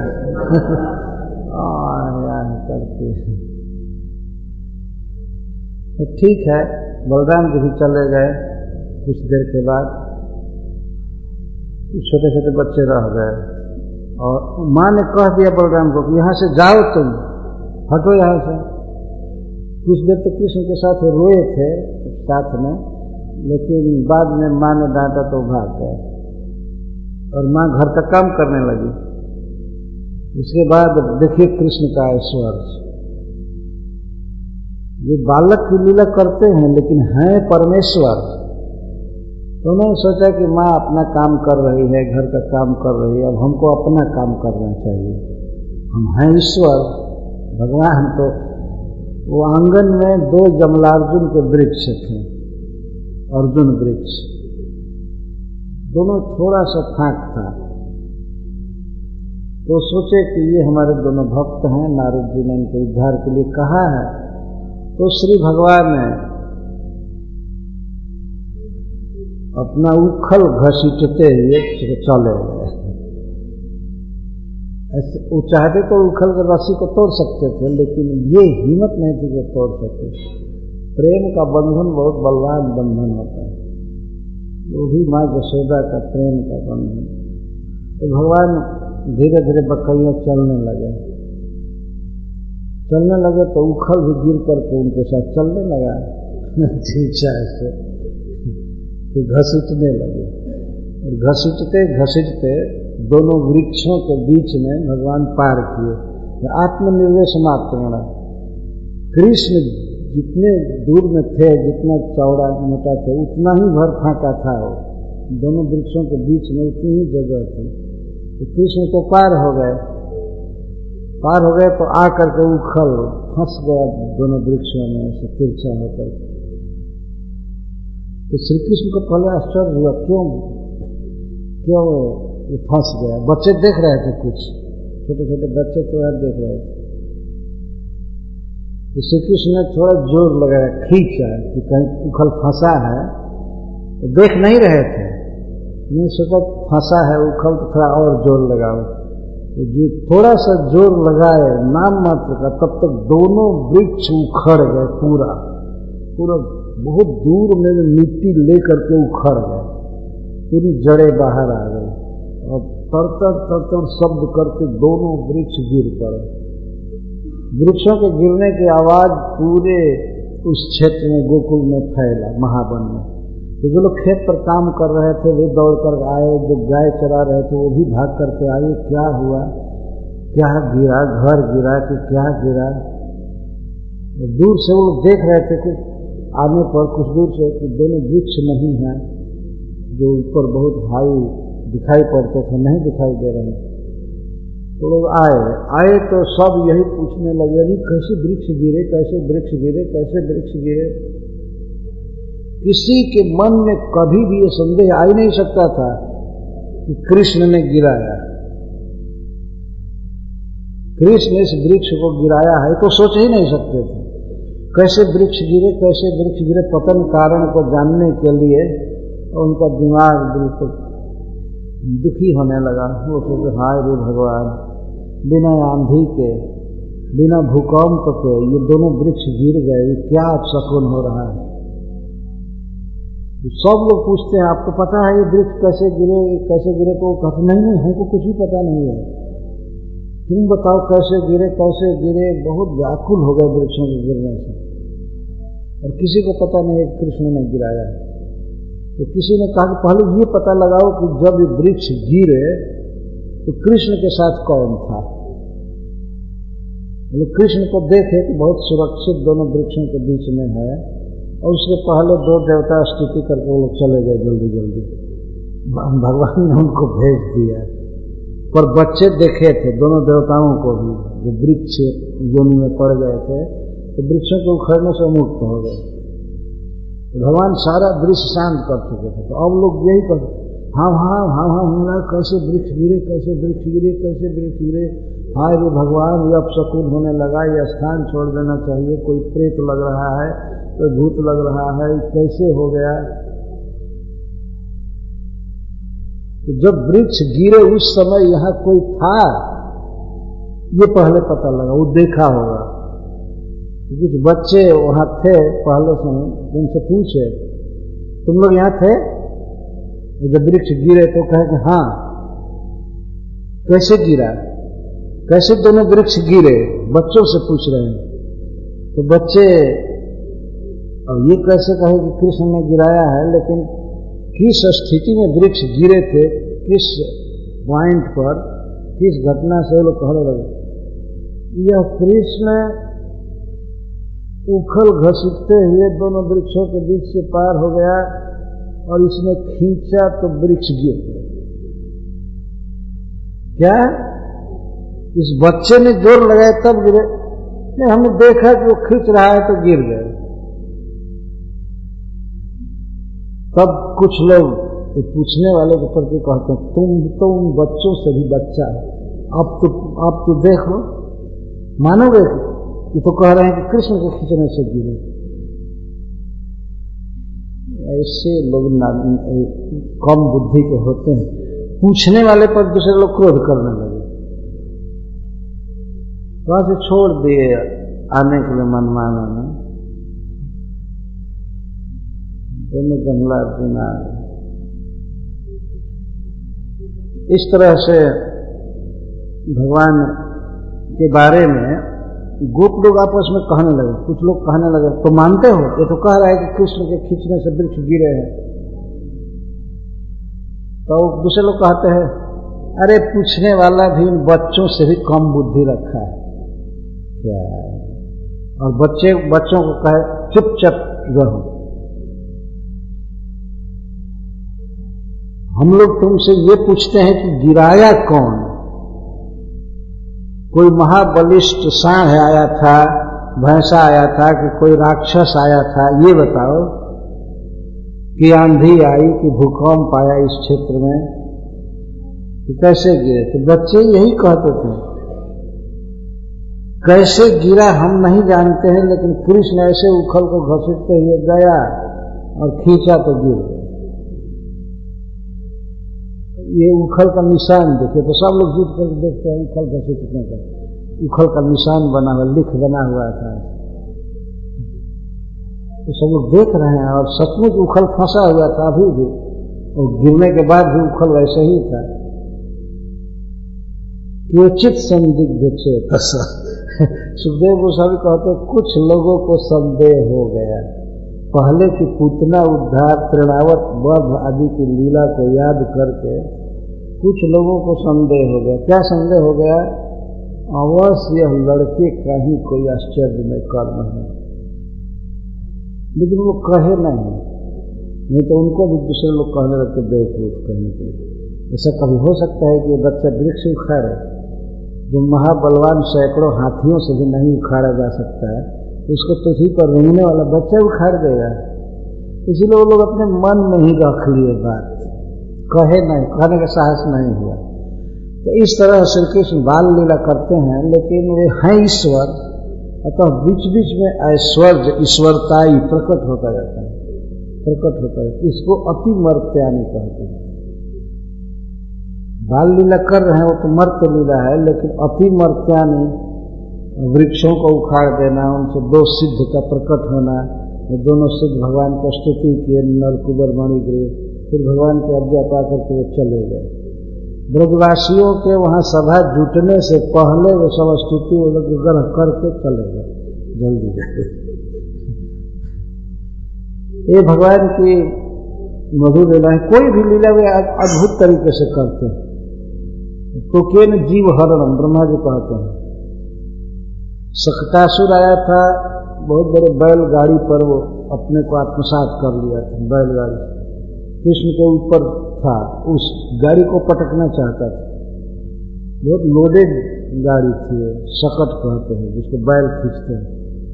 करके। तो ठीक है, बलराम जी भी चले गए, कुछ देर के बाद छोटे छोटे बच्चे रह गए, और माँ ने कह दिया बलराम को कि यहाँ से जाओ, तुम हटो यहाँ से। कुछ देर तो कृष्ण के साथ रोए थे साथ में, लेकिन बाद में माँ ने डांटा तो भाग गए, और माँ घर का काम करने लगी। उसके बाद देखिए कृष्ण का ऐश्वर्य, ये बालक की लीला करते हैं लेकिन हैं परमेश्वर। तो उन्होंने सोचा कि माँ अपना काम कर रही है, घर का काम कर रही है, अब हमको अपना काम करना चाहिए, हम हैं ईश्वर भगवान। तो वो आंगन में दो जमलार्जुन के वृक्ष थे, अर्जुन वृक्ष, दोनों थोड़ा सा फांक था। तो सोचे कि ये हमारे दोनों भक्त हैं, नारद जी ने इनके उद्धार के लिए कहा है। तो श्री भगवान ने अपना उखल घसीटते हुए चले गए। ऐसे वो चाहते तो उखल के रस्सी को तोड़ सकते थे, लेकिन ये हिम्मत नहीं थी कि तोड़ सके। प्रेम का बंधन बहुत बलवान बंधन होता है, वो भी माँ यशोदा का प्रेम का बंधन। तो भगवान धीरे धीरे बकरियां चलने लगे चलने लगे तो उखल भी गिर करके उनके साथ चलने लगा चीचा से, तो घसीटने लगे। और घसीटते घसीटते दोनों वृक्षों के बीच में भगवान पार किए। आत्मनिर्वेश मात्र कृष्ण जितने दूर में थे, जितना चौड़ा मोटा थे, उतना ही भर फांका था वो। दोनों वृक्षों के बीच में उतनी ही जगह थी। तो कृष्ण तो पार हो गए पार हो गए तो आकर के उखल फंस गया दोनों वृक्षों में से तिरछा होकर। तो श्री कृष्ण को पहले आश्चर्य हुआ, क्यों क्यों ये फंस गया। बच्चे देख रहे थे, कुछ छोटे छोटे बच्चे तो यार देख रहे थे। तो श्री कृष्ण ने थोड़ा जोर लगाया, खींचा कि कहीं उखल फंसा है। तो देख नहीं रहे थे, मैंने सोचा फंसा है उखल तो थोड़ा और जोर लगाओ। तो जो थोड़ा सा जोर लगाए नाम मात्र का, तब तक दोनों वृक्ष उखड़ गए पूरा पूरा बहुत दूर में मिट्टी लेकर के उखड़ गए, पूरी जड़ें बाहर आ गई और तरतर तरतर शब्द करके दोनों वृक्ष गिर पड़े। वृक्षों के गिरने की आवाज पूरे उस क्षेत्र में गोकुल में फैला, महावन में। तो जो लोग खेत पर काम कर रहे थे वे दौड़ कर आए, जो गाय चरा रहे थे वो भी भाग करके आए, क्या हुआ, क्या गिरा, घर गिरा कि क्या गिरा। दूर से वो लोग देख रहे थे कि आने पर कुछ दूर से कि दोनों वृक्ष नहीं हैं, जो ऊपर बहुत हाई दिखाई पड़ते थे, नहीं दिखाई दे रहे। तो लोग आए आए तो सब यही पूछने लगे, अरे कैसे वृक्ष गिरे, कैसे वृक्ष गिरे, कैसे वृक्ष गिरे। किसी के मन में कभी भी ये संदेह आ ही नहीं सकता था कि कृष्ण ने गिराया, कृष्ण ने इस वृक्ष को गिराया है, तो सोच ही नहीं सकते थे। कैसे वृक्ष गिरे, कैसे वृक्ष गिरे, पतन कारण को जानने के लिए उनका दिमाग बिल्कुल दुखी होने लगा। वो सोचे, हाय रे भगवान, बिना आंधी के, बिना भूकंप के ये दोनों वृक्ष गिर गए, ये क्या अपशकुन हो रहा है। सब लोग पूछते हैं, आपको पता है ये वृक्ष कैसे गिरे, कैसे गिरे? तो वो कहते नहीं नहीं हमको कुछ भी पता नहीं है, तुम बताओ कैसे गिरे, कैसे गिरे। बहुत व्याकुल हो गए वृक्षों के गिरने से, और किसी को पता नहीं है कृष्ण ने गिराया। तो किसी ने कहा कि पहले ये पता लगाओ कि जब ये वृक्ष गिरे तो कृष्ण के साथ कौन था। वो कृष्ण को देखे कि बहुत सुरक्षित दोनों वृक्षों के बीच में है, और उसके पहले दो देवता स्तुति करके वो लोग चले गए जल्दी जल्दी। भगवान ने उनको भेज दिया, पर बच्चे देखे थे दोनों देवताओं को भी, जो वृक्ष योनि में पड़ गए थे, तो वृक्षों के उखड़ने से मुक्त हो गए। भगवान सारा दृश्य शांत कर चुके थे। तो अब लोग यही कर, हाँ हाँ हाँ हाँ होना, कैसे वृक्ष गिरे, कैसे वृक्ष गिरे, कैसे वृक्ष गिरे। हाय रे भगवान, ये अपशकुन होने लगा, ये स्थान छोड़ देना चाहिए, कोई प्रेत लग रहा है, कोई भूत लग रहा है, कैसे हो गया। तो जब वृक्ष गिरे उस समय यहाँ कोई था, ये पहले पता लगा, वो देखा होगा। कुछ बच्चे वहां थे पहले से, उनसे पूछे, तुम लोग यहाँ थे जब वृक्ष गिरे? तो कहे कि हाँ। कैसे गिरा, कैसे दोनों वृक्ष गिरे, बच्चों से पूछ रहे हैं। तो बच्चे अब ये कैसे कहे कि कृष्ण ने गिराया है, लेकिन किस स्थिति में वृक्ष गिरे थे, किस पॉइंट पर, किस घटना से, वो लोग कहने लगे यह कृष्ण उखल घसीटते हुए दोनों वृक्षों के बीच से पार हो गया और इसने खींचा तो वृक्ष गिर गया। क्या इस बच्चे ने जोर लगाया तब गिरे? नहीं, हमने देखा कि वो खींच रहा है तो गिर गए। तब कुछ लोग ये पूछने वाले के प्रति कहते हैं, तुम तो उन बच्चों से भी बच्चा है, अब तो अब तो देखो, मानोगे? ये तो कह रहे हैं कि कृष्ण के खींचने से गिरे। ऐसे लोग कम बुद्धि के होते हैं, पूछने वाले पर दूसरे लोग क्रोध करने लगे, वहां से छोड़ दिए आने के लिए मनमाना में। दोनों जमला अर्जुना इस तरह से भगवान के बारे में गोप लोग आपस में कहने लगे। कुछ लोग कहने लगे, तो मानते हो? ये तो कह रहा है कि कृष्ण के खींचने से वृक्ष गिरे हैं। तो दूसरे लोग कहते हैं, अरे पूछने वाला भी इन बच्चों से भी कम बुद्धि रखा है क्या? और बच्चे बच्चों को कहे चुपचाप रहो, हम लोग तुमसे ये पूछते हैं कि गिराया कौन? कोई महाबलिष्ठ सांड आया था, भैंसा आया था, कि कोई राक्षस आया था? ये बताओ। कि आंधी आई, कि भूकंप आया इस क्षेत्र में, कि कैसे गिरे? तो बच्चे यही कहते थे, कैसे गिरा हम नहीं जानते हैं, लेकिन कृष्ण ऐसे उखल को घसीटते हुए गया और खींचा तो गिर गया। ये उखल का निशान देखिए, तो सब लोग जुट कर देखते हैं उखल घसीटने का, उखल का निशान बना हुआ, लिख बना हुआ था, तो सब लोग देख रहे हैं। और सचमुच उखल फंसा हुआ था अभी भी, और गिरने के बाद भी उखल वैसे ही था। क्वचित संदिग्ध चेत सुखदेव गोस्वामी कहते, कुछ लोगों को संदेह हो गया, पहले की पूतना उद्धार, तृणावत वध आदि की लीला को याद करके कुछ लोगों को संदेह हो गया। क्या संदेह हो गया? अवश्य यह लड़के का ही कोई आश्चर्य में कर्म है, लेकिन वो कहे नहीं, नहीं तो उनको भी दूसरे लोग कहने लगते बेवकूफ कहीं के। ऐसा कभी हो सकता है कि ये बच्चा वृक्ष उखाड़े, जो महाबलवान सैकड़ों हाथियों से भी नहीं उखाड़ा जा सकता है, उसको पृथ्वी पर रेंगने वाला बच्चा उखाड़ देगा। इसीलिए वो लोग अपने मन में ही रख लिए बात, कहे नहीं, कहने का साहस नहीं हुआ। तो इस तरह श्री कृष्ण बाल लीला करते हैं, लेकिन वे हैं ईश्वर, अतः बीच बीच में ऐश्वर्य ईश्वरताई प्रकट होता जाता है, प्रकट होता है। इसको अति मर्त्यानि कहते हैं। बाल लीला कर रहे हैं वो तो मर्त्य लीला है, लेकिन अति मर्त्यानि वृक्षों को उखाड़ देना, उनसे दो सिद्ध का प्रकट होना, ये दोनों सिद्ध भगवान की स्तुति किए, नलकुबर मणिग्रह, फिर भगवान की आज्ञा पाकर के वे चले गए। ब्रजवासियों के वहां सभा जुटने से पहले वे सब स्तुति वो लोग ग्रह करके चले गए जल्दी जल्दी। ये भगवान की मधुर लीला है। कोई भी लीला वे अद्भुत तरीके से करते हैं। तो केन जीव हरणम, ब्रह्मा जी कहते हैं। सकटासुर आया था, बहुत बड़े बैलगाड़ी पर वो अपने को आत्मसात कर लिया था। बैलगाड़ी कृष्ण के ऊपर था, उस गाड़ी को पटकना चाहता था। बहुत लोडेड गाड़ी थी, सकट कहते हैं जिसको बैल खींचते हैं।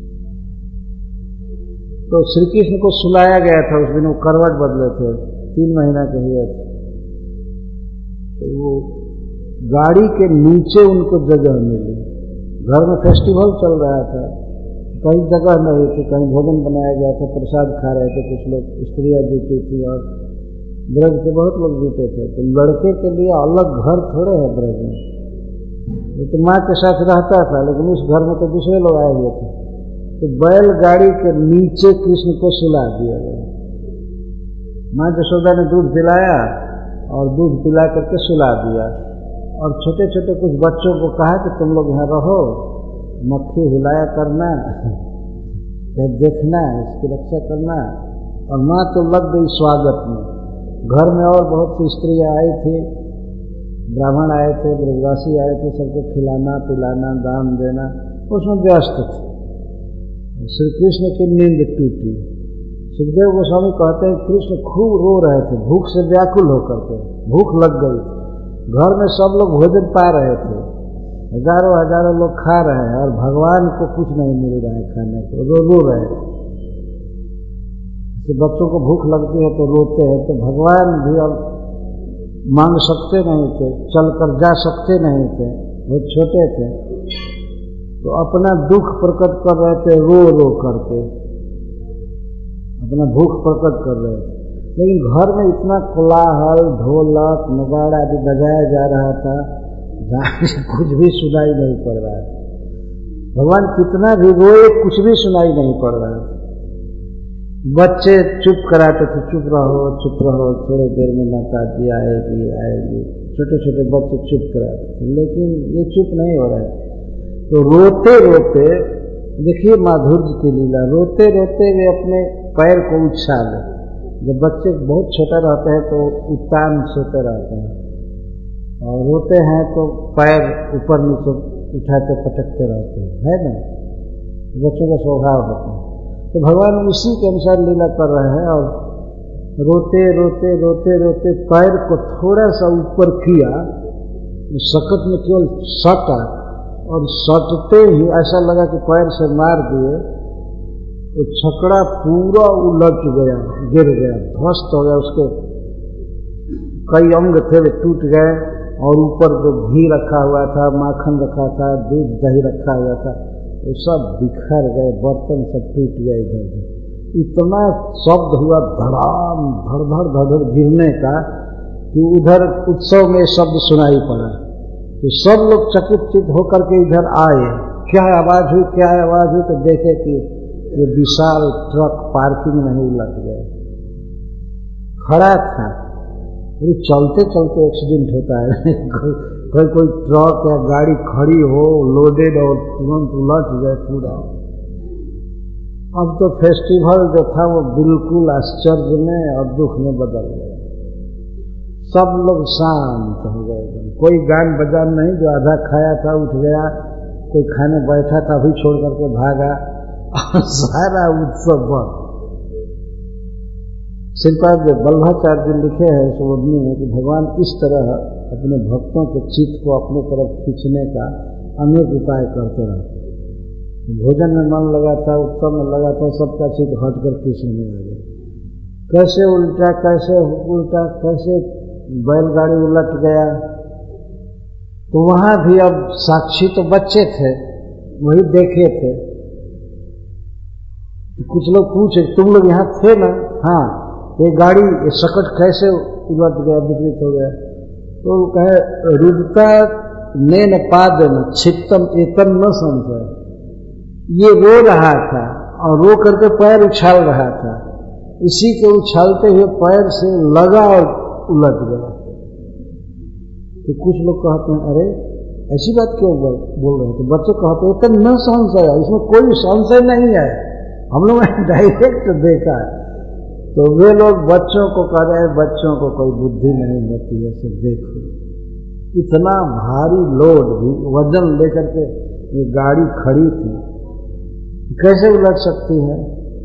तो श्री कृष्ण को सुलाया गया था उस दिन, वो करवट बदले थे, तीन महीना के हुए थे। तो वो गाड़ी के नीचे उनको जगह मिली। घर में फेस्टिवल चल रहा था, कहीं जगह नहीं थी, कहीं भोजन बनाया गया था, प्रसाद खा रहे थे कुछ लोग, स्त्रियां जुटी थी और ब्रज के बहुत लोग जुटे थे। तो लड़के के लिए अलग घर थोड़े है ब्रज में, वो तो माँ के साथ रहता था, लेकिन उस घर में तो दूसरे लोग आए हुए थे। तो बैलगाड़ी के नीचे कृष्ण को सुला दिया गया। माँ यशोदा ने दूध पिलाया और दूध पिला करके सुला दिया, और छोटे छोटे कुछ बच्चों को कहा कि तुम लोग यहाँ रहो, मक्खी हिलाया करना, देखना, इसकी रक्षा करना। और माँ तो लग गई स्वागत में। घर में और बहुत सी स्त्रियां आई थी, ब्राह्मण आए थे, ब्रजवासी आए थे, सबको खिलाना पिलाना दान देना, उसमें व्यस्त थे। श्री कृष्ण की नींद टूटी। सुखदेव गोस्वामी कहते हैं कृष्ण खूब रो रहे थे, भूख से व्याकुल होकर के, भूख लग गई। घर में सब लोग भोजन पा रहे थे, हजारों हजारों लोग खा रहे हैं, और भगवान को कुछ नहीं मिल रहा है खाने को, रो रो रहे। जैसे बच्चों को भूख लगती है तो रोते हैं, तो भगवान भी अब मांग सकते नहीं थे, चल कर जा सकते नहीं थे, बहुत छोटे थे, तो अपना दुख प्रकट कर रहे थे रो रो करके, अपना भूख प्रकट कर रहे थे। लेकिन घर में इतना कोलाहल, ढोलक, नगाड़ा आदि बजाया जा रहा था, जहाँ कुछ भी सुनाई नहीं पड़ रहा था। भगवान कितना भी रोए, कुछ भी सुनाई नहीं पड़ रहा था। बच्चे चुप कराते थे, चुप रहो चुप रहो, थोड़ी देर में माता जी आएगी आएगी, छोटे छोटे बच्चे चुप कराते थे, लेकिन ये चुप नहीं हो रहे। तो रोते रोते, देखिए माधुर्य की लीला, रोते रोते वे अपने पैर को उछाले। जब बच्चे बहुत छोटे रहते हैं तो उतान सोते रहते हैं, और रोते हैं तो पैर ऊपर नीचे उठाते पटकते रहते हैं, है ना, बच्चों का स्वभाव होता है। तो भगवान उसी के अनुसार लीला कर रहे हैं, और रोते रोते रोते रोते पैर को थोड़ा सा ऊपर किया, उस सकट में केवल सटा, और सटते ही ऐसा लगा कि पैर से मार दिए, वो छकड़ा पूरा उलट गया, गिर गया, ध्वस्त हो गया, उसके कई अंग थे वे टूट गए, और ऊपर जो घी रखा हुआ था, माखन रखा था, दूध दही रखा हुआ था, वो सब बिखर गए, बर्तन सब टूट गए इधर उधर। इतना शब्द हुआ धड़ाम धड़ धड़ धड़ धड़ गिरने का कि उधर उत्सव में शब्द सुनाई पड़ा। तो सब लोग चकित होकर के इधर आए, क्या आवाज हुई क्या आवाज हुई, तो देखे कि ये विशाल ट्रक पार्किंग में ही उलट गया, खड़ा था। ये चलते चलते एक्सीडेंट होता है कोई कोई ट्रक या गाड़ी खड़ी हो लोडेड और तुरंत उलट जाए पूरा। अब तो फेस्टिवल जो था वो बिल्कुल आश्चर्य में और दुख में बदल गया। सब लोग शांत हो गए, कोई गान बजान नहीं, जो आधा खाया था उठ गया, कोई खाने बैठा था अभी छोड़ करके भागा, और सारा उत्सव बंद। श्रीपाद वल्लभाचार्य जी लिखे हैं सुबोधनी में कि भगवान इस तरह अपने भक्तों के चित्त को अपने तरफ खींचने का अनेक उपाय करते रहते। भोजन में मन लगा था, उत्सव में लगा था, सबका चित्त हटकर कृष्ण में आ गया। कैसे उल्टा कैसे उल्टा कैसे बैलगाड़ी उलट गया। तो वहां भी अब साक्षी तो बच्चे थे, वही देखे थे। तो कुछ लोग पूछे तुम लोग यहाँ थे ना? हाँ। ये गाड़ी ये सकट कैसे उलट गया, विपरीत हो गया? तो कहे रुदता ने न पाद न छित्तम एकम न संशय। ये रो रहा था और रो करके पैर उछाल रहा था, इसी के उछालते हुए पैर से लगा और उलट गया। तो कुछ लोग कहते हैं अरे ऐसी बात क्यों बोल रहे हैं? तो बच्चे कहते हैं एकम न संशय, इसमें कोई संशय नहीं है, हम लोग ने डायरेक्ट देखा है। तो वे लोग बच्चों को कह रहे हैं बच्चों को कोई बुद्धि नहीं होती है, सब देखो इतना भारी लोड भी वजन लेकर के ये गाड़ी खड़ी थी, कैसे उलट सकती है?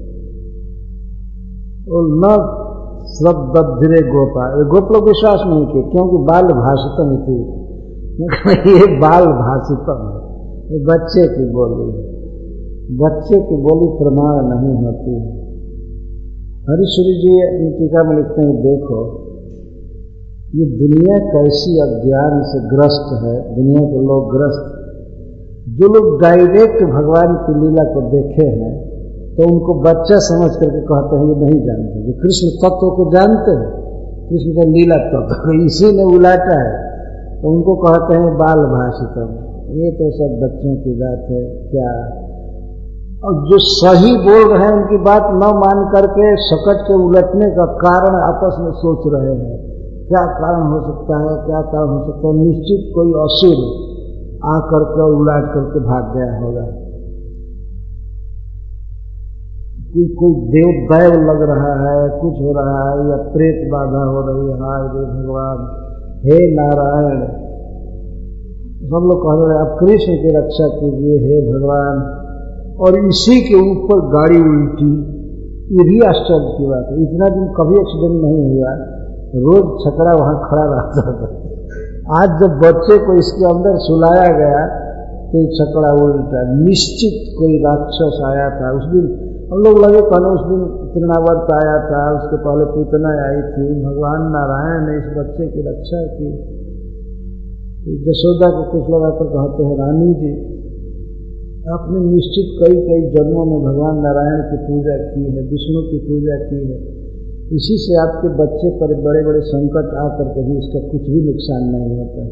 और न श्रद्धिरे गोपा, गोप लोग विश्वास नहीं किए क्योंकि बाल भाषितम थी। ये बाल भाषितम है, ये बच्चे की बोली है, बच्चे की बोली प्रमाण नहीं होती है। हरीश्वरी जी टीका में लिखते हैं देखो ये दुनिया कैसी अज्ञान से ग्रस्त है, दुनिया के लोग ग्रस्त। जो लोग डायरेक्ट भगवान की लीला को देखे हैं तो उनको बच्चा समझ करके कहते हैं ये नहीं जानते। जो कृष्ण तत्व को जानते हैं, कृष्ण का लीला तत्व इसी ने उलाटा है, तो उनको कहते हैं बाल भाषितम। ये तो सब बच्चों की बात है क्या? और जो सही बोल रहे हैं उनकी बात न मान करके सकट के उलटने का कारण आपस में सोच रहे हैं, क्या कारण हो सकता है, क्या कारण हो सकता है? निश्चित कोई असुर आकर के उलट करके भाग गया होगा, कोई कोई देव दैव लग रहा है, कुछ हो रहा है, या प्रेत बाधा हो रही है। हाय रे भगवान, हे नारायण, सब लोग कह रहे हैं आप कृष्ण की रक्षा कीजिए हे भगवान। और इसी के ऊपर गाड़ी उल्टी, ये भी आश्चर्य की बात है। इतना दिन कभी एक्सीडेंट नहीं हुआ, रोज छकड़ा वहां खड़ा रहता था। आज जब बच्चे को इसके अंदर सुलाया गया तो छकड़ा उल्टा, निश्चित कोई राक्षस आया था। उस दिन हम लोग लगे कहने उस दिन तृणावर्त आया था, उसके पहले पूतना आई थी, भगवान नारायण ने इस बच्चे की रक्षा की। यशोदा को कुछ लोग आकर कहते हैं, रानी जी आपने निश्चित कई कई जन्मों में भगवान नारायण की पूजा की है, विष्णु की पूजा की है, इसी से आपके बच्चे पर बड़े बड़े संकट आकर के भी इसका कुछ भी नुकसान नहीं होता।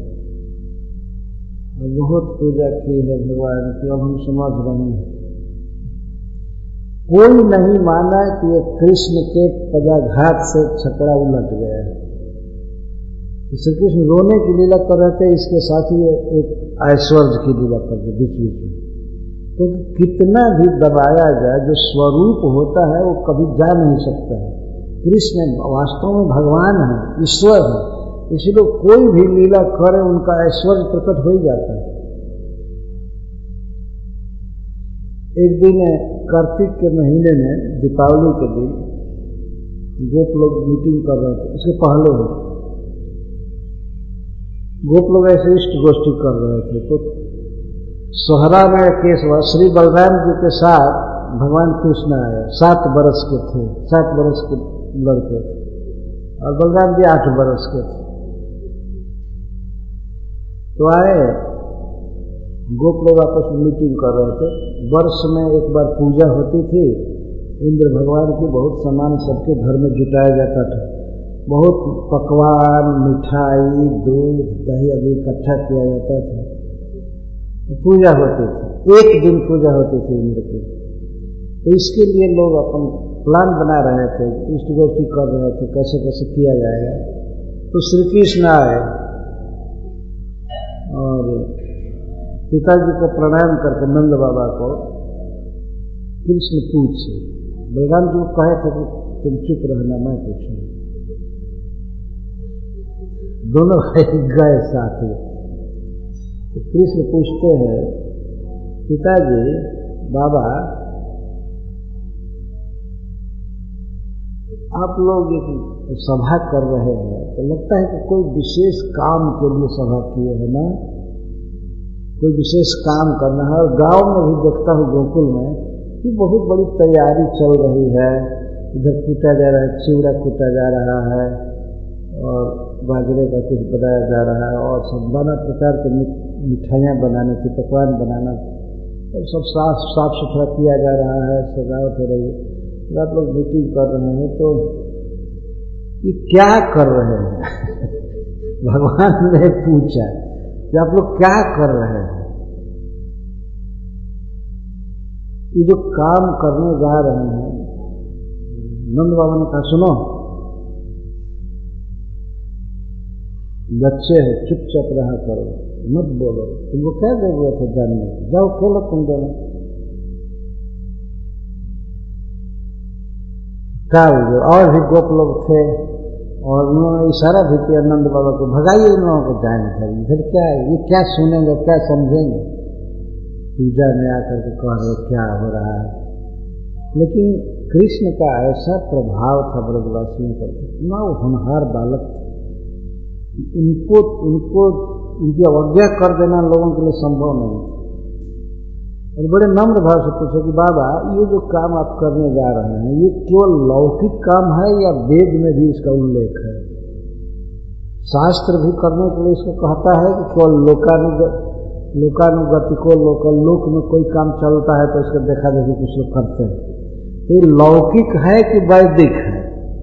बहुत पूजा की है भगवान की, अब हम समझ रहे हैं। कोई नहीं माना कि ये कृष्ण के पदाघात से छकड़ा उलट गया है। श्री कृष्ण रोने की लीला कर रहे थे, इसके साथ ही एक ऐश्वर्य की लीला कर रहे बीच बीच में। क्योंकि तो कितना भी दबाया जाए, जो स्वरूप होता है वो कभी जा नहीं सकता है। कृष्ण वास्तव में भगवान है, ईश्वर है, इसलिए कोई भी लीला करे उनका ऐश्वर्य प्रकट हो ही जाता है। एक दिन कार्तिक के महीने में, दीपावली के दिन, गोप लोग मीटिंग कर रहे थे। उसके पहले ही गोप लोग ऐसे इष्ट गोष्ठी कर रहे थे, तो सोहरा में केस हुआ। श्री बलराम जी के साथ भगवान कृष्ण आए, सात बरस के थे, सात बरस के लड़के, और बलराम जी आठ बरस के थे। तो आए, गोप लोग आपस में मीटिंग कर रहे थे। वर्ष में एक बार पूजा होती थी, इंद्र भगवान की बहुत सामान सबके घर में जुटाया जाता था। बहुत पकवान, मिठाई, दूध, दही आदि इकट्ठा किया जाता था, पूजा होती थी। एक दिन पूजा होती थी इंद्र की। तो इसके लिए लोग अपन प्लान बना रहे थे, इष्ट गोष्ठी कर रहे थे, कैसे कैसे किया जाएगा। तो श्री कृष्ण आए और पिताजी को प्रणाम करके नंद बाबा को कृष्ण पूछे। बलराम जी को कहे थे कि तुम चुप रहना, मैं पूछूं। दोनों गए साथ ही। तो कृष्ण पूछते हैं, पिताजी, बाबा, आप लोग एक सभा कर रहे हैं, तो लगता है कि कोई विशेष काम के लिए सभा किए है ना, कोई विशेष काम करना है। और गांव में भी देखता हूँ, गोकुल में, कि बहुत बड़ी तैयारी चल रही है। इधर कूटा जा रहा है, चिवड़ा कूटा जा रहा है, और बाजरे का कुछ बनाया जा रहा है, और सब नाना प्रकार के मिठाइयाँ बनाने की, पकवान बनाना, तो सब साफ साफ सुथरा किया जा रहा है, सजावट हो रही है। तो आप लोग मीटिंग कर रहे हैं, तो ये क्या कर रहे हैं? भगवान ने पूछा कि आप लोग क्या कर रहे हैं? ये जो काम करने जा रहे हैं, नंद बाबा ने कहा, सुनो बच्चे हो, चुपचाप रहा करो, मत बोलो, तुमको क्या जरूरत है जानने की, जाओ खेलो तुम दोनों। क्या हुआ? और भी गोप लोग थे, और उन्होंने इशारा भी किया नंद बाबा को, भगाइए इन लोगों को, जाएंगे घर। इधर क्या है, ये क्या सुनेंगे, क्या समझेंगे? पूजा में आकर के कह रहे क्या हो रहा है। लेकिन कृष्ण का ऐसा प्रभाव था ब्रजवासियों पर, इतना वो होनहार बालक थे, उनको उनको उनकी अवज्ञा कर देना लोगों के लिए संभव नहीं। और बड़े नम्र भाव से पूछे कि बाबा, ये जो काम आप करने जा रहे हैं, ये केवल लौकिक काम है या वेद में भी इसका उल्लेख है? शास्त्र भी करने के लिए इसको कहता है कि केवल लोकानुग लोकानुगति को, लोकल लोक में कोई काम चलता है तो उसको देखा देखी कुछ लोग करते हैं। ये लौकिक है कि वैदिक है?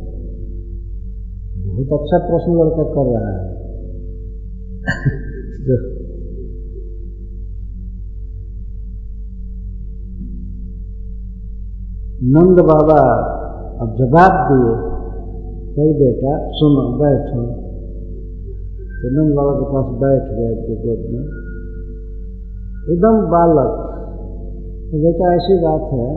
बहुत अच्छा प्रश्न लड़का कर रहा है। नंद बाबा अब जवाब दिए, कही बेटा सुनो, बैठो। तो नंद बाबा के पास बैठ गए उसके गोद में, एकदम बालक। तो बेटा ऐसी बात है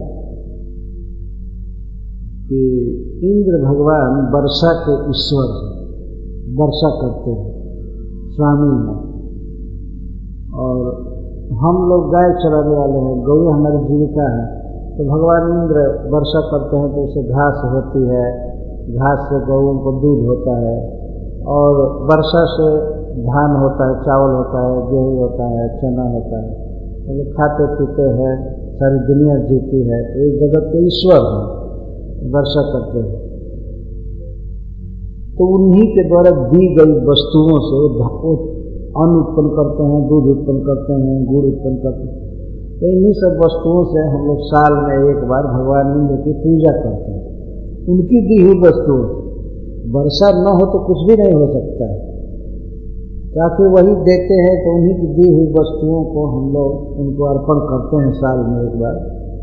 कि इंद्र भगवान वर्षा के ईश्वर हैं, वर्षा करते हैं, स्वामी हैं, और हम लोग गाय चराने वाले हैं, गौ हमारी जीविका है। तो भगवान इंद्र वर्षा करते हैं तो उससे घास होती है, घास से गौओं को दूध होता है, और वर्षा से धान होता है, चावल होता है, गेहूं होता है, चना होता है, तो लोग खाते पीते हैं, सारी दुनिया जीती है। तो ये जगत के ईश्वर है। वर्षा करते हैं। तो उन्हीं के द्वारा दी गई वस्तुओं से वो अन्न उत्पन्न करते हैं, दूध उत्पन्न करते हैं, गुड़ उत्पन्न करते हैं। तो इन्हीं सब वस्तुओं से हम लोग साल में एक बार भगवान इंद्र की पूजा करते हैं, उनकी दी हुई वस्तुओं से। वर्षा न हो तो कुछ भी नहीं हो सकता है, तो आखिर वही देते हैं, तो उन्हीं की दी हुई वस्तुओं को हम लोग उनको अर्पण करते हैं साल में एक बार।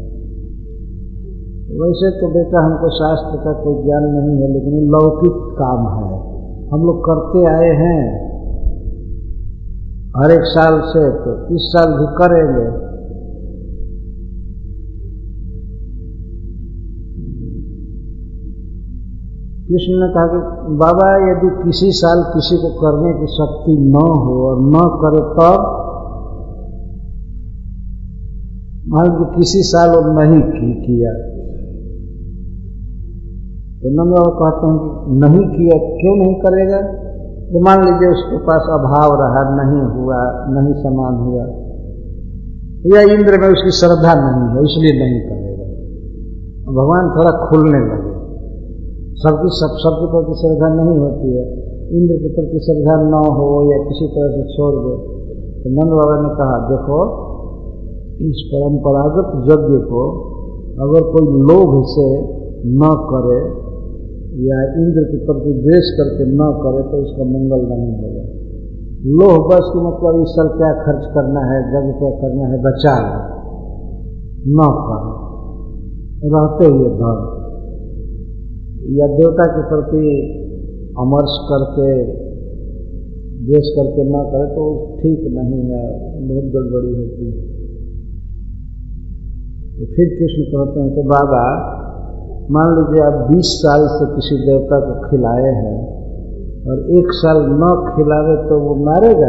वैसे तो बेटा हमको शास्त्र का कोई ज्ञान नहीं है, लेकिन ये लौकिक काम है, हम लोग करते आए हैं हर एक साल से, तो इस साल भी करेंगे। कृष्ण ने कहा कि बाबा यदि किसी साल किसी को करने की शक्ति न हो और न करे तब, मान लीजिए किसी साल वो नहीं की, किया तो नंद बाबा कहते हैं कि नहीं किया, क्यों नहीं करेगा? तो मान लीजिए उसके पास अभाव रहा, नहीं हुआ, नहीं समान हुआ, या इंद्र में उसकी श्रद्धा नहीं है इसलिए नहीं करेगा। भगवान थोड़ा खुलने लगे, सबकी सब सबके प्रति श्रद्धा नहीं होती है, इंद्र के प्रति श्रद्धा न हो या किसी तरह से छोड़ दे। तो नंद बाबा ने कहा देखो, इस परंपरागत यज्ञ को अगर कोई लोभ से न करे या इंद्र के प्रति द्वेष करके न करे तो उसका मंगल नहीं होगा। लोभ बस की मतलब इस साल क्या खर्च करना है, जग क्या करना है, बचा न करे, रहते हुए धर्म, या देवता के प्रति अमर्ष करके द्वेष करके न करे तो ठीक नहीं है, बहुत गड़बड़ी होती है। तो फिर कृष्ण कहते हैं कि बाबा मान लीजिए आप बीस साल से किसी देवता को खिलाए हैं और एक साल न खिलावे तो वो मारेगा?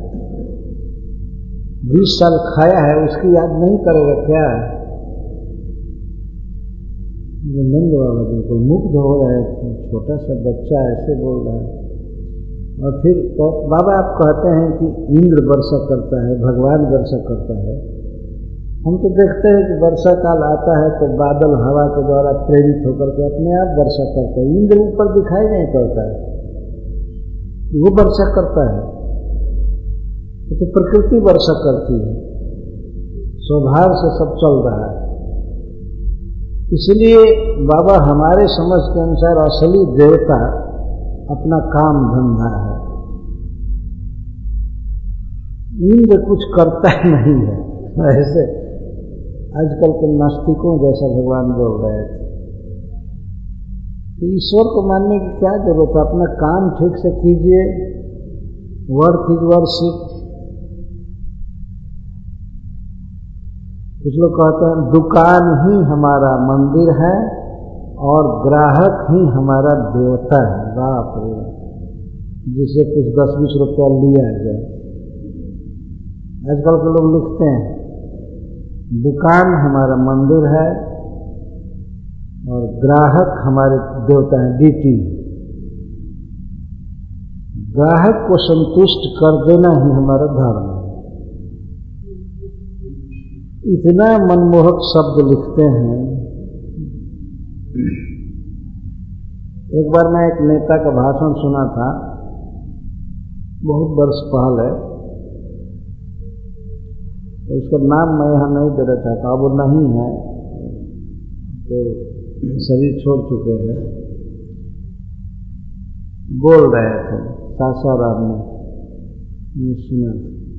बीस साल खाया है उसकी याद नहीं करेगा क्या? नंद बाबा बिल्कुल मुग्ध हो रहे थे, छोटा सा बच्चा ऐसे बोल रहा है। और फिर तो बाबा आप कहते हैं कि इंद्र वर्षा करता है, भगवान वर्षा करता है, हम तो देखते हैं कि वर्षा काल आता है तो बादल हवा के द्वारा प्रेरित होकर के अपने आप वर्षा करते हैं, इंद्र ऊपर दिखाई नहीं पड़ता है, वो वर्षा करता है। तो प्रकृति वर्षा करती है, स्वभाव से सब चल रहा है। इसलिए बाबा हमारे समझ के अनुसार असली देवता अपना काम धंधा है, इंद्र कुछ करता ही नहीं है। ऐसे आजकल के नास्तिकों जैसा भगवान बोल रहे थे। ईश्वर को मानने की क्या जरूरत है, अपना काम ठीक से कीजिए, वर्थ इज वर्शिप। कुछ लोग कहते हैं दुकान ही हमारा मंदिर है और ग्राहक ही हमारा देवता है। बाप रे, जिसे कुछ दस बीस रुपया लिया जाए। आजकल के लोग लिखते हैं दुकान हमारा मंदिर है और ग्राहक हमारे देवता हैं, डीटी। ग्राहक को संतुष्ट कर देना ही हमारा धर्म है। इतना मनमोहक शब्द लिखते हैं। एक बार मैं एक नेता का भाषण सुना था, बहुत वर्ष पहले, तो उसका नाम मैं यहाँ नहीं देना चाहता, अब वो नहीं है, तो शरीर छोड़ चुके हैं। बोल रहे थे सासाराम में, सुना,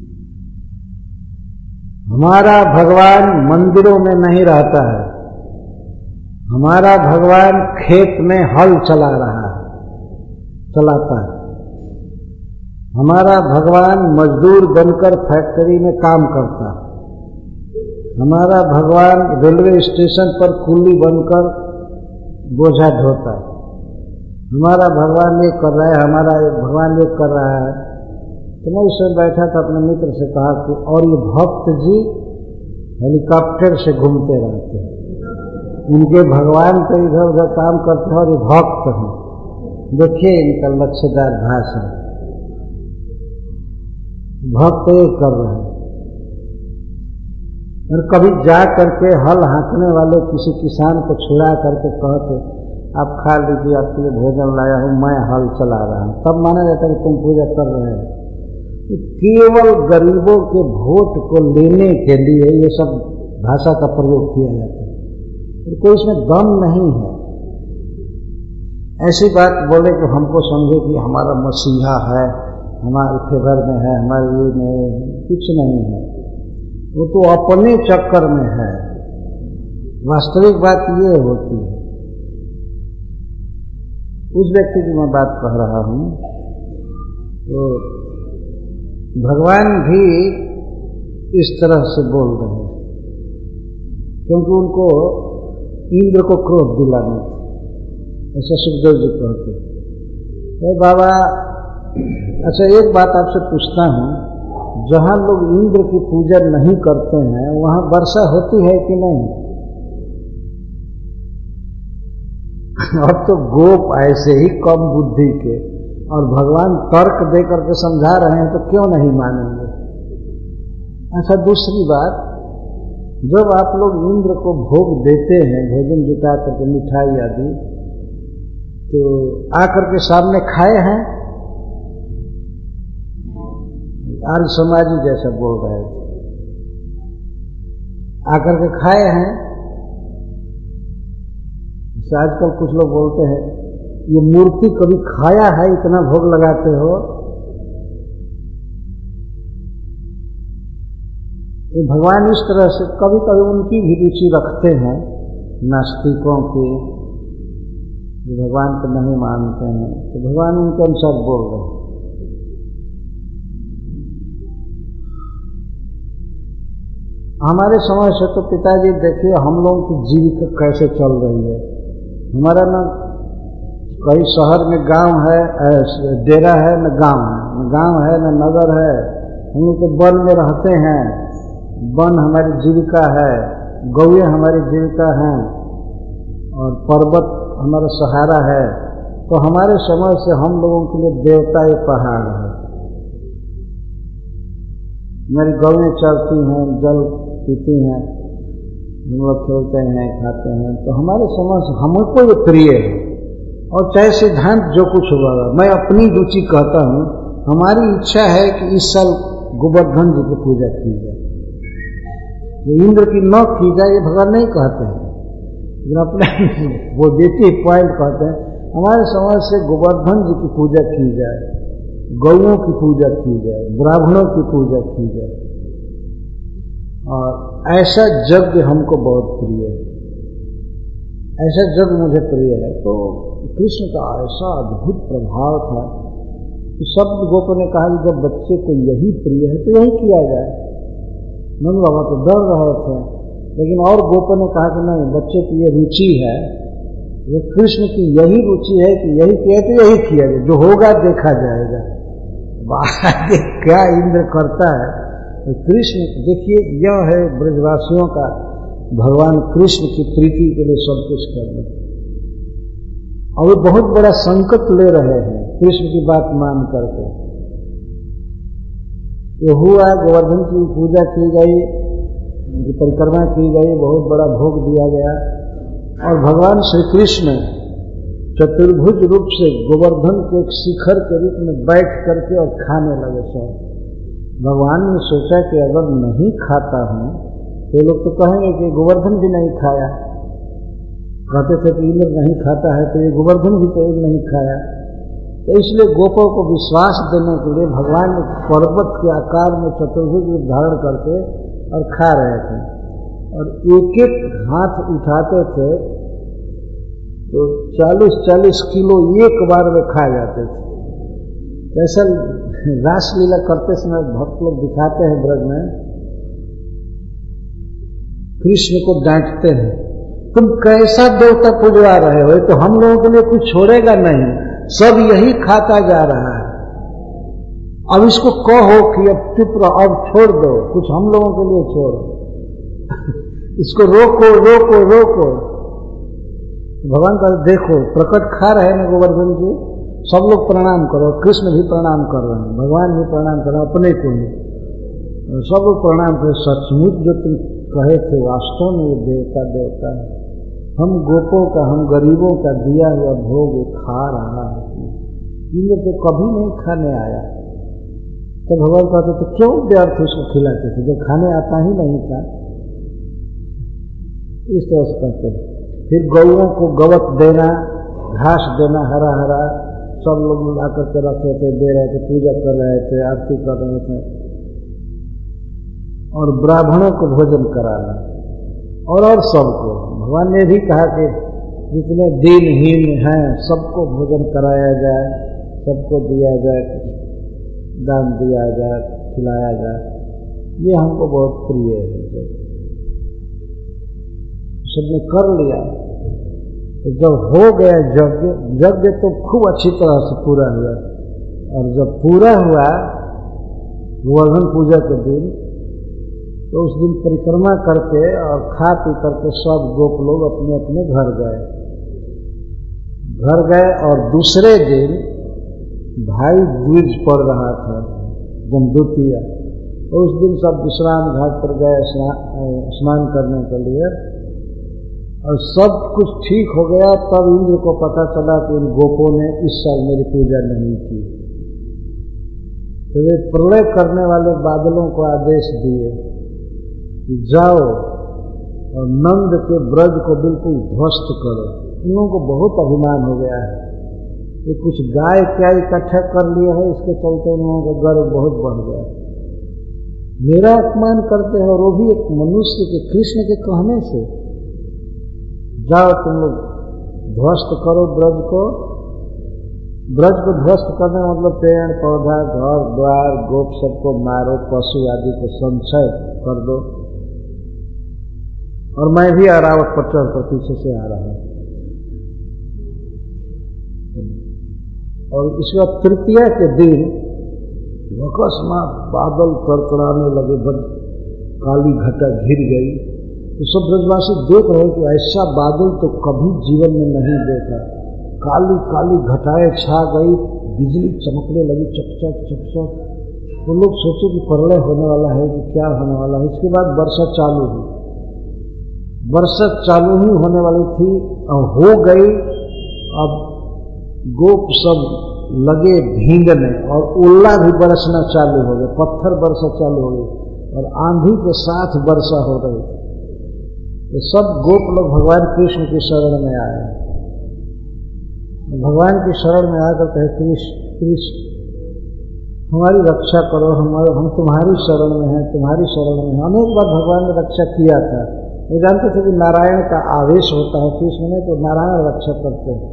हमारा भगवान मंदिरों में नहीं रहता है, हमारा भगवान खेत में हल चला रहा है, चलाता है। हमारा भगवान मजदूर बनकर फैक्ट्री में काम करता है। हमारा भगवान रेलवे स्टेशन पर कुली बनकर बोझा ढोता है। हमारा भगवान ये कर रहा है, हमारा भगवान ये कर रहा है। तो मैं उससे बैठा था, अपने मित्र से कहा कि और ये भक्त जी हेलीकॉप्टर से घूमते रहते हैं, उनके भगवान तो इधर उधर काम करते हैं और ये भक्त हैं। देखिए इनका लक्ष्यदार भाषण, भक्त ये कर रहे हैं। और कभी जा करके हल हाँकने वाले किसी किसान को छुड़ा करके कहते आप खा लीजिए, आपके लिए भोजन लाया हूं, मैं हल चला रहा हूं, तब माना जाता है कि तुम पूजा कर रहे हो। केवल गरीबों के वोट को लेने के लिए ये सब भाषा का प्रयोग किया जाता है, कोई इसमें दम नहीं है। ऐसी बात बोले कि हमको समझे कि हमारा मसीहा है, हमारे फेवर में है, हमारे ये में कुछ नहीं है, वो तो अपने चक्कर में है। वास्तविक बात ये होती है। उस व्यक्ति की मैं बात कह रहा हूं, तो भगवान भी इस तरह से बोल रहे हैं, क्योंकि उनको इंद्र को क्रोध दिलाने, ऐसा सुखदेव जी कहते हैं। बाबा, अच्छा एक बात आपसे पूछता हूं, जहां लोग इंद्र की पूजा नहीं करते हैं वहां वर्षा होती है कि नहीं? अब तो गोप ऐसे ही कम बुद्धि के, और भगवान तर्क दे करके समझा रहे हैं, तो क्यों नहीं मानेंगे? अच्छा दूसरी बात, जब आप लोग इंद्र को भोग देते हैं, भोजन जुटा करके मिठाई आदि, तो आकर के सामने खाए हैं? आर्य समाजी जैसा बोल रहे थे, आकर के खाए हैं? आजकल कुछ लोग बोलते हैं ये मूर्ति कभी खाया है, इतना भोग लगाते हो? ये भगवान इस तरह से कभी कभी उनकी भी रुचि रखते हैं, नास्तिकों की, जो भगवान को नहीं मानते हैं, तो भगवान उनके अनुसार बोल रहे हैं। हमारे समय से तो पिताजी देखिए हम लोगों की जीविका कैसे चल रही है। हमारा न कई शहर में गांव है, डेरा है, न गांव है, न गांव है न नगर है। हम लोग तो वन में रहते हैं, वन हमारी जीविका है, गौएं हमारी जीविका हैं, और पर्वत हमारा सहारा है। तो हमारे समय से हम लोगों के लिए देवता ये पहाड़ है। हमारी गौएं चलती हैं, जल पीती हैं, हम लोग खेलते हैं, खाते हैं, तो हमारे समाज हमको ये प्रिय है। और चाहे सिद्धांत जो कुछ होगा, मैं अपनी रुचि कहता हूं, हमारी इच्छा है कि इस साल गोवर्धन जी की पूजा की जाए, ये इंद्र की न की जाए ये भगवान नहीं कहते हैं, लेकिन अपने वो देती पॉइंट कहते हैं, हमारे समाज से गोवर्धन जी की पूजा की जाए, गौओं की पूजा की जाए, ब्राह्मणों की पूजा की जाए, और ऐसा यज्ञ हमको बहुत प्रिय है, ऐसा यज्ञ मुझे प्रिय है। तो कृष्ण का ऐसा अद्भुत प्रभाव था कि सब गोपों ने कहा कि जब बच्चे को यही प्रिय है तो यही किया जाए। नंद बाबा तो डर रहे थे, लेकिन और गोपों ने कहा कि नहीं, बच्चे की ये रुचि है, ये कृष्ण की यही रुचि है कि यही किया तो यही किया जाए, जो होगा देखा जाएगा। बाकी क्या इंद्र करता है, तो कृष्ण देखिए, यह है ब्रजवासियों का, भगवान कृष्ण की प्रीति के लिए सब कुछ करना, और वे बहुत बड़ा संकट ले रहे हैं कृष्ण की बात मान करके। ये हुआ, गोवर्धन की पूजा की गई, उनकी परिक्रमा की गई, बहुत बड़ा भोग दिया गया, और भगवान श्री कृष्ण चतुर्भुज रूप से गोवर्धन के एक शिखर के रूप में बैठ करके और खाने लगे सब। भगवान ने सोचा कि अगर नहीं खाता हूं तो लोग तो कहेंगे कि गोवर्धन भी नहीं खाया, कहते थे कि इंद्र नहीं खाता है तो ये गोवर्धन भी तो एक नहीं खाया। तो इसलिए गोपों को विश्वास देने के लिए भगवान पर्वत के आकार में चतुर्भुज रूप धारण करके और खा रहे थे, और एक एक हाथ उठाते थे तो चालीस चालीस किलो एक बार में खा जाते थे। ऐसा रासलीला करते समय भक्त लोग दिखाते हैं ब्रज में, कृष्ण को डांटते हैं, तुम कैसा देवता पूजवा रहे हो, तो हम लोगों के लिए कुछ छोड़ेगा नहीं, सब यही खाता जा रहा है, अब इसको कहो कि अब चुप रहो, अब छोड़ दो, कुछ हम लोगों के लिए छोड़ो इसको रोको रोको रोको। भगवान का देखो प्रकट खा रहे हैं ना गोवर्धन जी, सब लोग प्रणाम करो, कृष्ण भी प्रणाम कर रहे हैं, भगवान भी प्रणाम कर रहे हैं, अपने को ही सब लोग प्रणाम करो। सचमुच जो तुम कहे थे वास्तव में ये देवता देवता है, हम गोपों का, हम गरीबों का दिया हुआ भोग खा रहा है, इंद्र तो कभी नहीं खाने आया। तो भगवान कहते तो क्यों व्यर्थ उसको खिलाते थे, जब खाने आता ही नहीं था। इस तरह से कहते हैं। फिर गौओं को गवत देना, घास देना हरा हरा, सब लोग मिला करके रखे थे, दे रहे थे, पूजा कर रहे थे, आरती कर रहे थे। और ब्राह्मणों को भोजन कराना, और और सबको भगवान ने भी कहा कि जितने दीनहीन हैं सबको भोजन कराया जाए, सबको दिया जाए, दान दिया जाए, खिलाया जाए। ये हमको बहुत प्रिय है। सबने कर लिया तो जब हो गया यज्ञ, यज्ञ तो खूब अच्छी तरह से पूरा हुआ। और जब पूरा हुआ गोवर्धन पूजा के दिन, तो उस दिन परिक्रमा करके और खा पी करके सब गोप लोग अपने अपने घर गए घर गए और दूसरे दिन भाई द्विज पड़ रहा था, जमदूतिया, तो उस दिन सब विश्राम घाट पर गए स्नान करने के लिए। और सब कुछ ठीक हो गया, तब इंद्र को पता चला कि इन गोपों ने इस साल मेरी पूजा नहीं की। तो वे प्रलय करने वाले बादलों को आदेश दिए कि जाओ और नंद के ब्रज को बिल्कुल ध्वस्त करो। इन लोगों को बहुत अभिमान हो गया है, ये कुछ गाय क्या इकट्ठा कर लिए है, इसके चलते इन लोगों का गर्व बहुत बढ़ गया। मेरा अपमान करते हैं, और वो भी एक मनुष्य के, कृष्ण के कहने से। जाओ तुम लोग ध्वस्त करो ब्रज को। ब्रज को ध्वस्त करने मतलब पेड़ पौधा, घर द्वार, गोप सबको मारो, पशु आदि को संशय कर दो। और मैं भी अरावत पर चढ़ कर पीछे से आ रहा हूं। और इसके बाद तृतीया के दिन अकस्मात बादल तड़तड़ाने लगे, काली घटा घिर गई। तो सब ब्रजवासी देख रहे कि ऐसा बादल तो कभी जीवन में नहीं देखा। काली काली घटाएं छा गई, बिजली चमकने लगी, चकचक चकचक। तो लोग सोचे कि प्रलय होने वाला है, कि क्या होने वाला है। इसके बाद वर्षा चालू हुई, वर्षा चालू ही होने वाली थी और हो गई। अब गोप सब लगे भींगने और ओला भी बरसना चालू हो गया, पत्थर वर्षा चालू हो गई और आंधी के साथ वर्षा हो रही। तो सब गोप लोग भगवान कृष्ण की शरण में आए। भगवान की शरण में आकर कहे कृष्ण कृष्ण हमारी रक्षा करो, हमारे हम तुम्हारी शरण में हैं, तुम्हारी शरण में हैं। अनेक बार भगवान ने रक्षा किया था। वो जानते थे कि नारायण का आवेश होता है कृष्ण में, तो नारायण रक्षा करते हैं।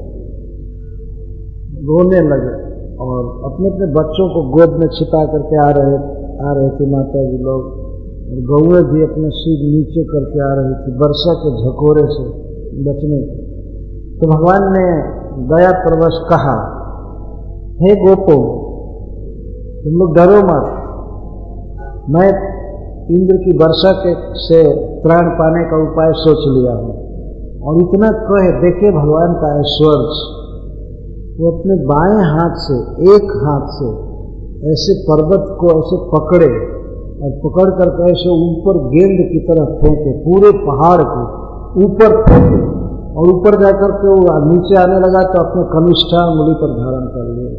रोने लगे और अपने अपने बच्चों को गोद में छिपा करके आ रहे आ रहे थे माता जी लोग, और गौएं भी अपने सिर नीचे करके आ रही थी वर्षा के झकोरे से बचने के। तो भगवान ने दया परवश कहा, हे गोपो तुम लोग डरो मत, मैं इंद्र की वर्षा के से त्राण पाने का उपाय सोच लिया हूं। और इतना कहे देखे भगवान का ऐश्वर्य, वो अपने बाएं हाथ से, एक हाथ से ऐसे पर्वत को ऐसे पकड़े और पकड़ करके ऐसे ऊपर गेंद की तरफ फेंके, पूरे पहाड़ को ऊपर फेंके, और ऊपर जाकर के वो नीचे आने लगा तो अपने कनिष्ठा अंगुली पर धारण कर लिया।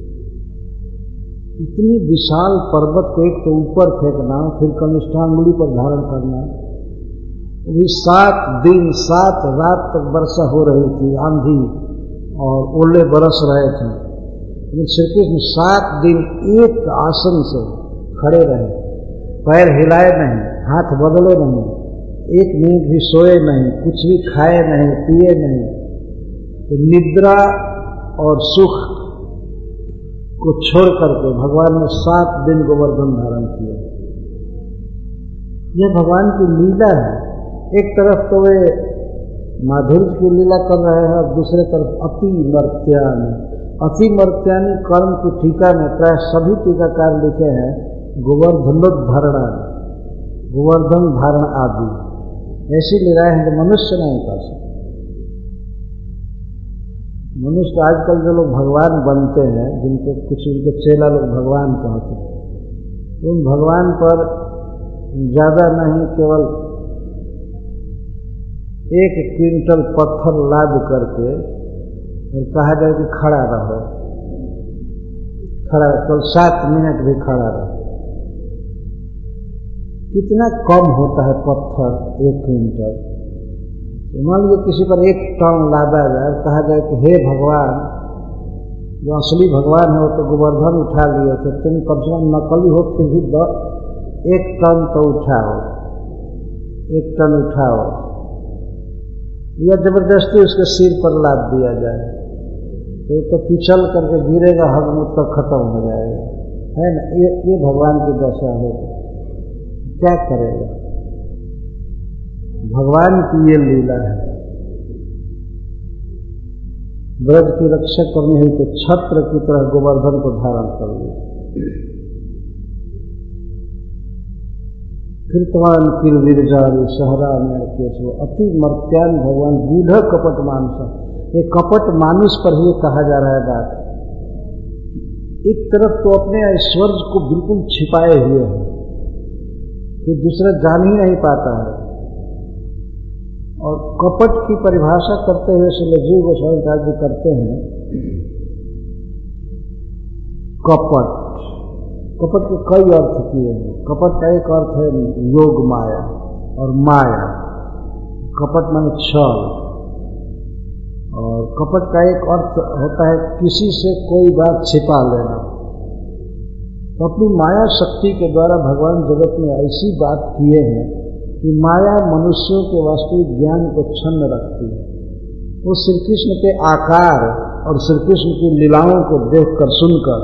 इतनी विशाल पर्वत को एक तो ऊपर फेंकना, फिर कनिष्ठा अंगुली पर धारण करना। अभी सात दिन सात रात तक वर्षा हो रही थी, आंधी और ओले बरस रहे थे। लेकिन श्री कृष्ण सात दिन एक आसन से खड़े रहे, पैर हिलाए नहीं, हाथ बदले नहीं, एक मिनट भी सोए नहीं, कुछ भी खाए नहीं, पिए नहीं। तो निद्रा और सुख को छोड़ करके भगवान ने सात दिन गोवर्धन धारण किया। यह भगवान की लीला है। एक तरफ तो वे माधुर्य की लीला कर रहे हैं और दूसरे तरफ अति मर्त्यानि। अति मर्त्यानि कर्म की टीका में प्राय सभी टीकाकार लिखे हैं गोवर्धनोद्धरणा, गोवर्धन धारण आदि। ऐसी लीलाएं हैं जो मनुष्य नहीं कर सकते। मनुष्य आजकल जो लोग भगवान बनते हैं, जिनको कुछ उनके चेला लोग भगवान कहते हैं, उन भगवान पर ज्यादा नहीं केवल एक क्विंटल पत्थर लाद करके और कहा जाए कि खड़ा रहो, खड़ा तो सात मिनट भी खड़ा रहो। कितना कम होता है पत्थर एक क्विंटल। मान लीजिए किसी पर एक टन लादा जाए, कहा जाए कि हे भगवान, जो असली भगवान है वो तो गोवर्धन उठा लिए थे, तुम कम से कम नकली हो फिर भी द, एक टन तो उठाओ, एक टन उठाओ, या जबरदस्ती उसके सिर पर लाद दिया जाए तो तो पिछल करके गिरेगा, हगमुत तक खत्म हो जाएगा, है ना। ये ये भगवान की दशा है, क्या करेगा। भगवान की ये लीला है। ब्रज की रक्षा करनी हुई तो छत्र की तरह गोवर्धन को धारण कर लिया। कृतवान किल विरजारी सहरा में केशव अति मर्त्यान भगवान गूढ़ कपट मानुष। ये कपट मानुष पर ही कहा जा रहा है बात। एक तरफ तो अपने ऐश्वर्य को बिल्कुल छिपाए हुए हैं, कोई दूसरा जान ही नहीं पाता है, और कपट की परिभाषा करते हुए श्री जीव गोस्वामी जी करते हैं। कपट कपट के कई अर्थ किए हैं। कपट का एक अर्थ है योग माया और माया, कपट माने छल, और कपट का एक अर्थ होता है किसी से कोई बात छिपा लेना। तो अपनी माया शक्ति के द्वारा भगवान जगत में ऐसी बात किए हैं कि माया मनुष्यों के वास्तविक ज्ञान को छन्न रखती है। वो श्री कृष्ण के आकार और श्री कृष्ण की लीलाओं को देखकर सुनकर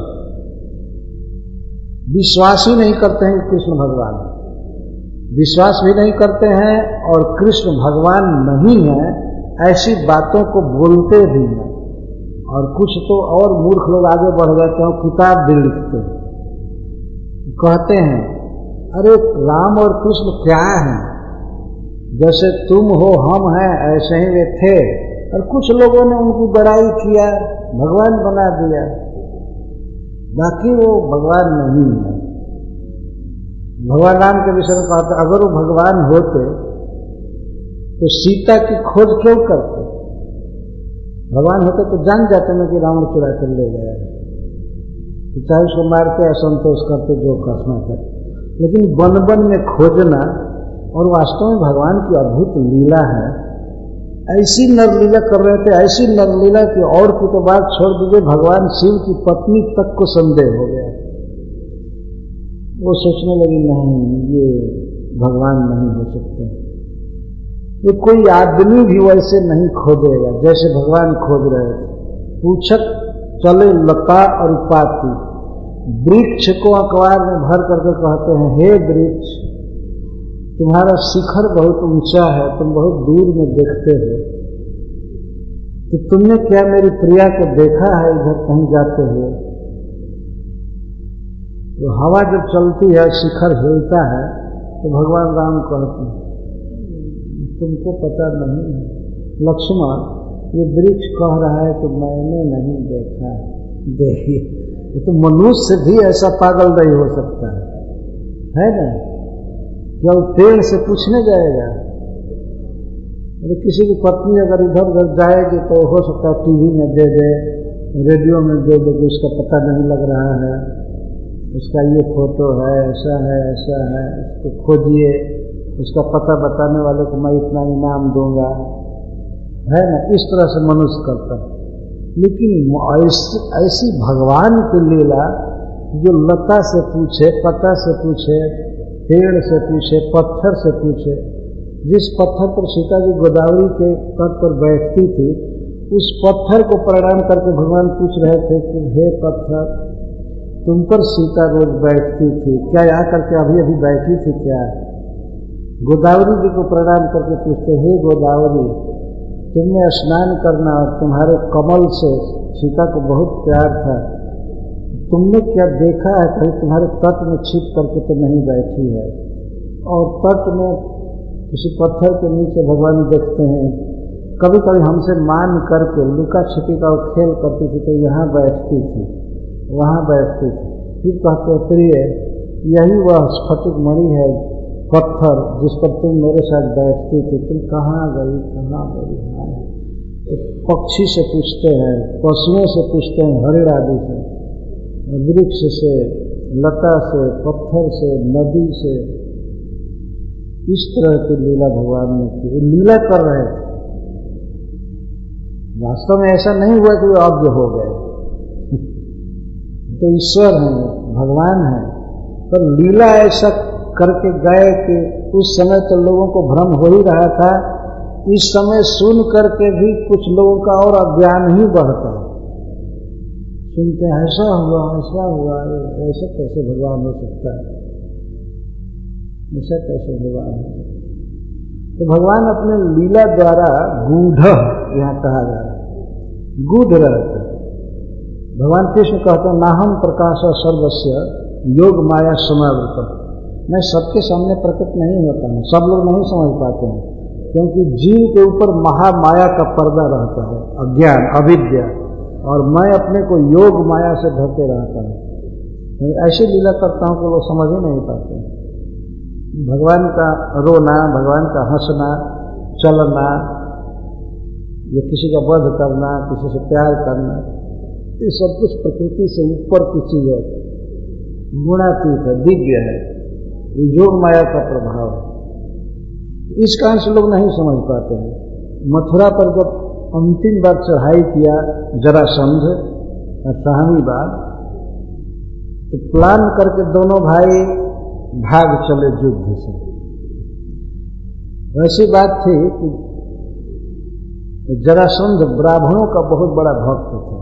विश्वास ही नहीं करते हैं कि कृष्ण भगवान, विश्वास भी नहीं करते हैं और कृष्ण भगवान नहीं है ऐसी बातों को बोलते भी हैं। और कुछ तो और मूर्ख लोग आगे बढ़ जाते हैं, किताब भी लिखते हैं, कहते हैं अरे राम और कृष्ण क्या हैं, जैसे तुम हो हम हैं ऐसे ही वे थे। और कुछ लोगों ने उनकी बड़ाई किया, भगवान बना दिया, बाकी वो भगवान नहीं है। भगवान राम के विषय में कहते अगर वो भगवान होते तो सीता की खोज क्यों करते। भगवान होते तो जान जाते ना कि रावण चुरा कर ले गया है, तो चाहे उसको मारते असंतोष करते जो करना था। लेकिन वन वन में खोजना, और वास्तव में भगवान की अद्भुत लीला है। ऐसी नरलीला कर रहे थे, ऐसी नरलीला कि और की तो बात छोड़ दीजिए, भगवान शिव की पत्नी तक को संदेह हो गया। वो सोचने लगी नहीं ये भगवान नहीं हो सकते, ये कोई आदमी भी वैसे नहीं खोजेगा जैसे भगवान खोज रहे थे। पूछक चले लता और पाती, वृक्ष को अखबार में भर करके कहते हैं हे वृक्ष तुम्हारा शिखर बहुत ऊंचा है, तुम बहुत दूर में देखते हो, तो तुमने क्या मेरी प्रिया को देखा है इधर कहीं जाते हुए। तो हवा जब चलती है शिखर हिलता है तो भगवान राम कहते हैं तुमको पता नहीं है लक्ष्मण, ये वृक्ष कह रहा है कि मैंने नहीं देखा। देखिए ये तो मनुष्य भी ऐसा पागल नहीं हो सकता है, है ना। क्या वो पेड़ से पूछने जाएगा। अरे किसी की पत्नी अगर इधर उधर जाएगी तो हो सकता है टीवी में दे दे, रेडियो में दे दे कि उसका पता नहीं लग रहा है, उसका ये फोटो है, ऐसा है ऐसा है, उसको खोजिए, उसका पता बताने वाले को मैं इतना इनाम दूंगा, है ना। इस तरह से मनुष्य करता है। लेकिन ऐसी, ऐसी भगवान की लीला जो लता से पूछे, पता से पूछे, पेड़ से पूछे, पत्थर से पूछे। जिस पत्थर पर सीता जी गोदावरी के तट पर बैठती थी, उस पत्थर को प्रणाम करके भगवान पूछ रहे थे कि हे पत्थर तुम पर सीता रोज बैठती थी क्या, यहाँ करके अभी अभी बैठी थी क्या। गोदावरी जी को प्रणाम करके पूछते हे गोदावरी तुमने स्नान करना और तुम्हारे कमल से सीता को बहुत प्यार था, तुमने क्या देखा है कहीं तुम्हारे तट में छिप करके तो नहीं बैठी है। और तट में किसी पत्थर के नीचे भगवान देखते हैं, कभी कभी हमसे मान करके लुका छिपी का वो खेल करती थी तो यहाँ बैठती थी, वहाँ बैठती थी। फिर कहते प्रिय यही वह स्फटिक मणि है, पत्थर जिस पर तुम मेरे साथ बैठती थी, तुम कहाँ गई कहाँ गई। हाँ, तो पक्षी से पूछते हैं, पशुओं से पूछते हैं, हरिण आदि से, वृक्ष से, लता से, पत्थर से, नदी से, इस तरह की लीला भगवान ने की। लीला कर रहे थे, वास्तव में ऐसा नहीं हुआ कि वे अज्ञ हो गए। तो ईश्वर हैं, भगवान हैं, पर लीला ऐसा करके गए कि उस समय तो लोगों को भ्रम हो ही रहा था। इस समय सुन करके भी कुछ लोगों का और अज्ञान ही बढ़ता है। सुनते हैं ऐसा हुआ ऐसा हुआ, ऐसा कैसे भगवान हो सकता है, ऐसा कैसे भगवान हो सकता है। तो भगवान अपने लीला द्वारा गूढ़, यहाँ कहा जा रहा है, गूढ़ रहते। भगवान कृष्ण कहते हैं, नाहम प्रकाश सर्वस्य योग माया समावृत। मैं सबके सामने प्रकट नहीं होता हूँ, सब लोग नहीं समझ पाते हैं, क्योंकि जीव के ऊपर महामाया का पर्दा रहता है, अज्ञान, अविद्या, और मैं अपने को योग माया से ढके रहता हूँ। ऐसी लीला करता हूँ कि लोग समझ ही नहीं पाते। भगवान का रोना, भगवान का हंसना, चलना, या किसी का वध करना, किसी से प्यार करना, ये सब कुछ प्रकृति से ऊपर की चीज है, गुणातीत है, दिव्य है। ये योग माया का प्रभाव है। इस कारण से लोग नहीं समझ पाते हैं। मथुरा पर जब अंतिम बार चढ़ाई किया जरासंध, अठारहवीं बार, तो प्लान करके दोनों भाई भाग चले युद्ध से। वैसी बात थी कि जरासंध ब्राह्मणों का बहुत बड़ा भक्त था,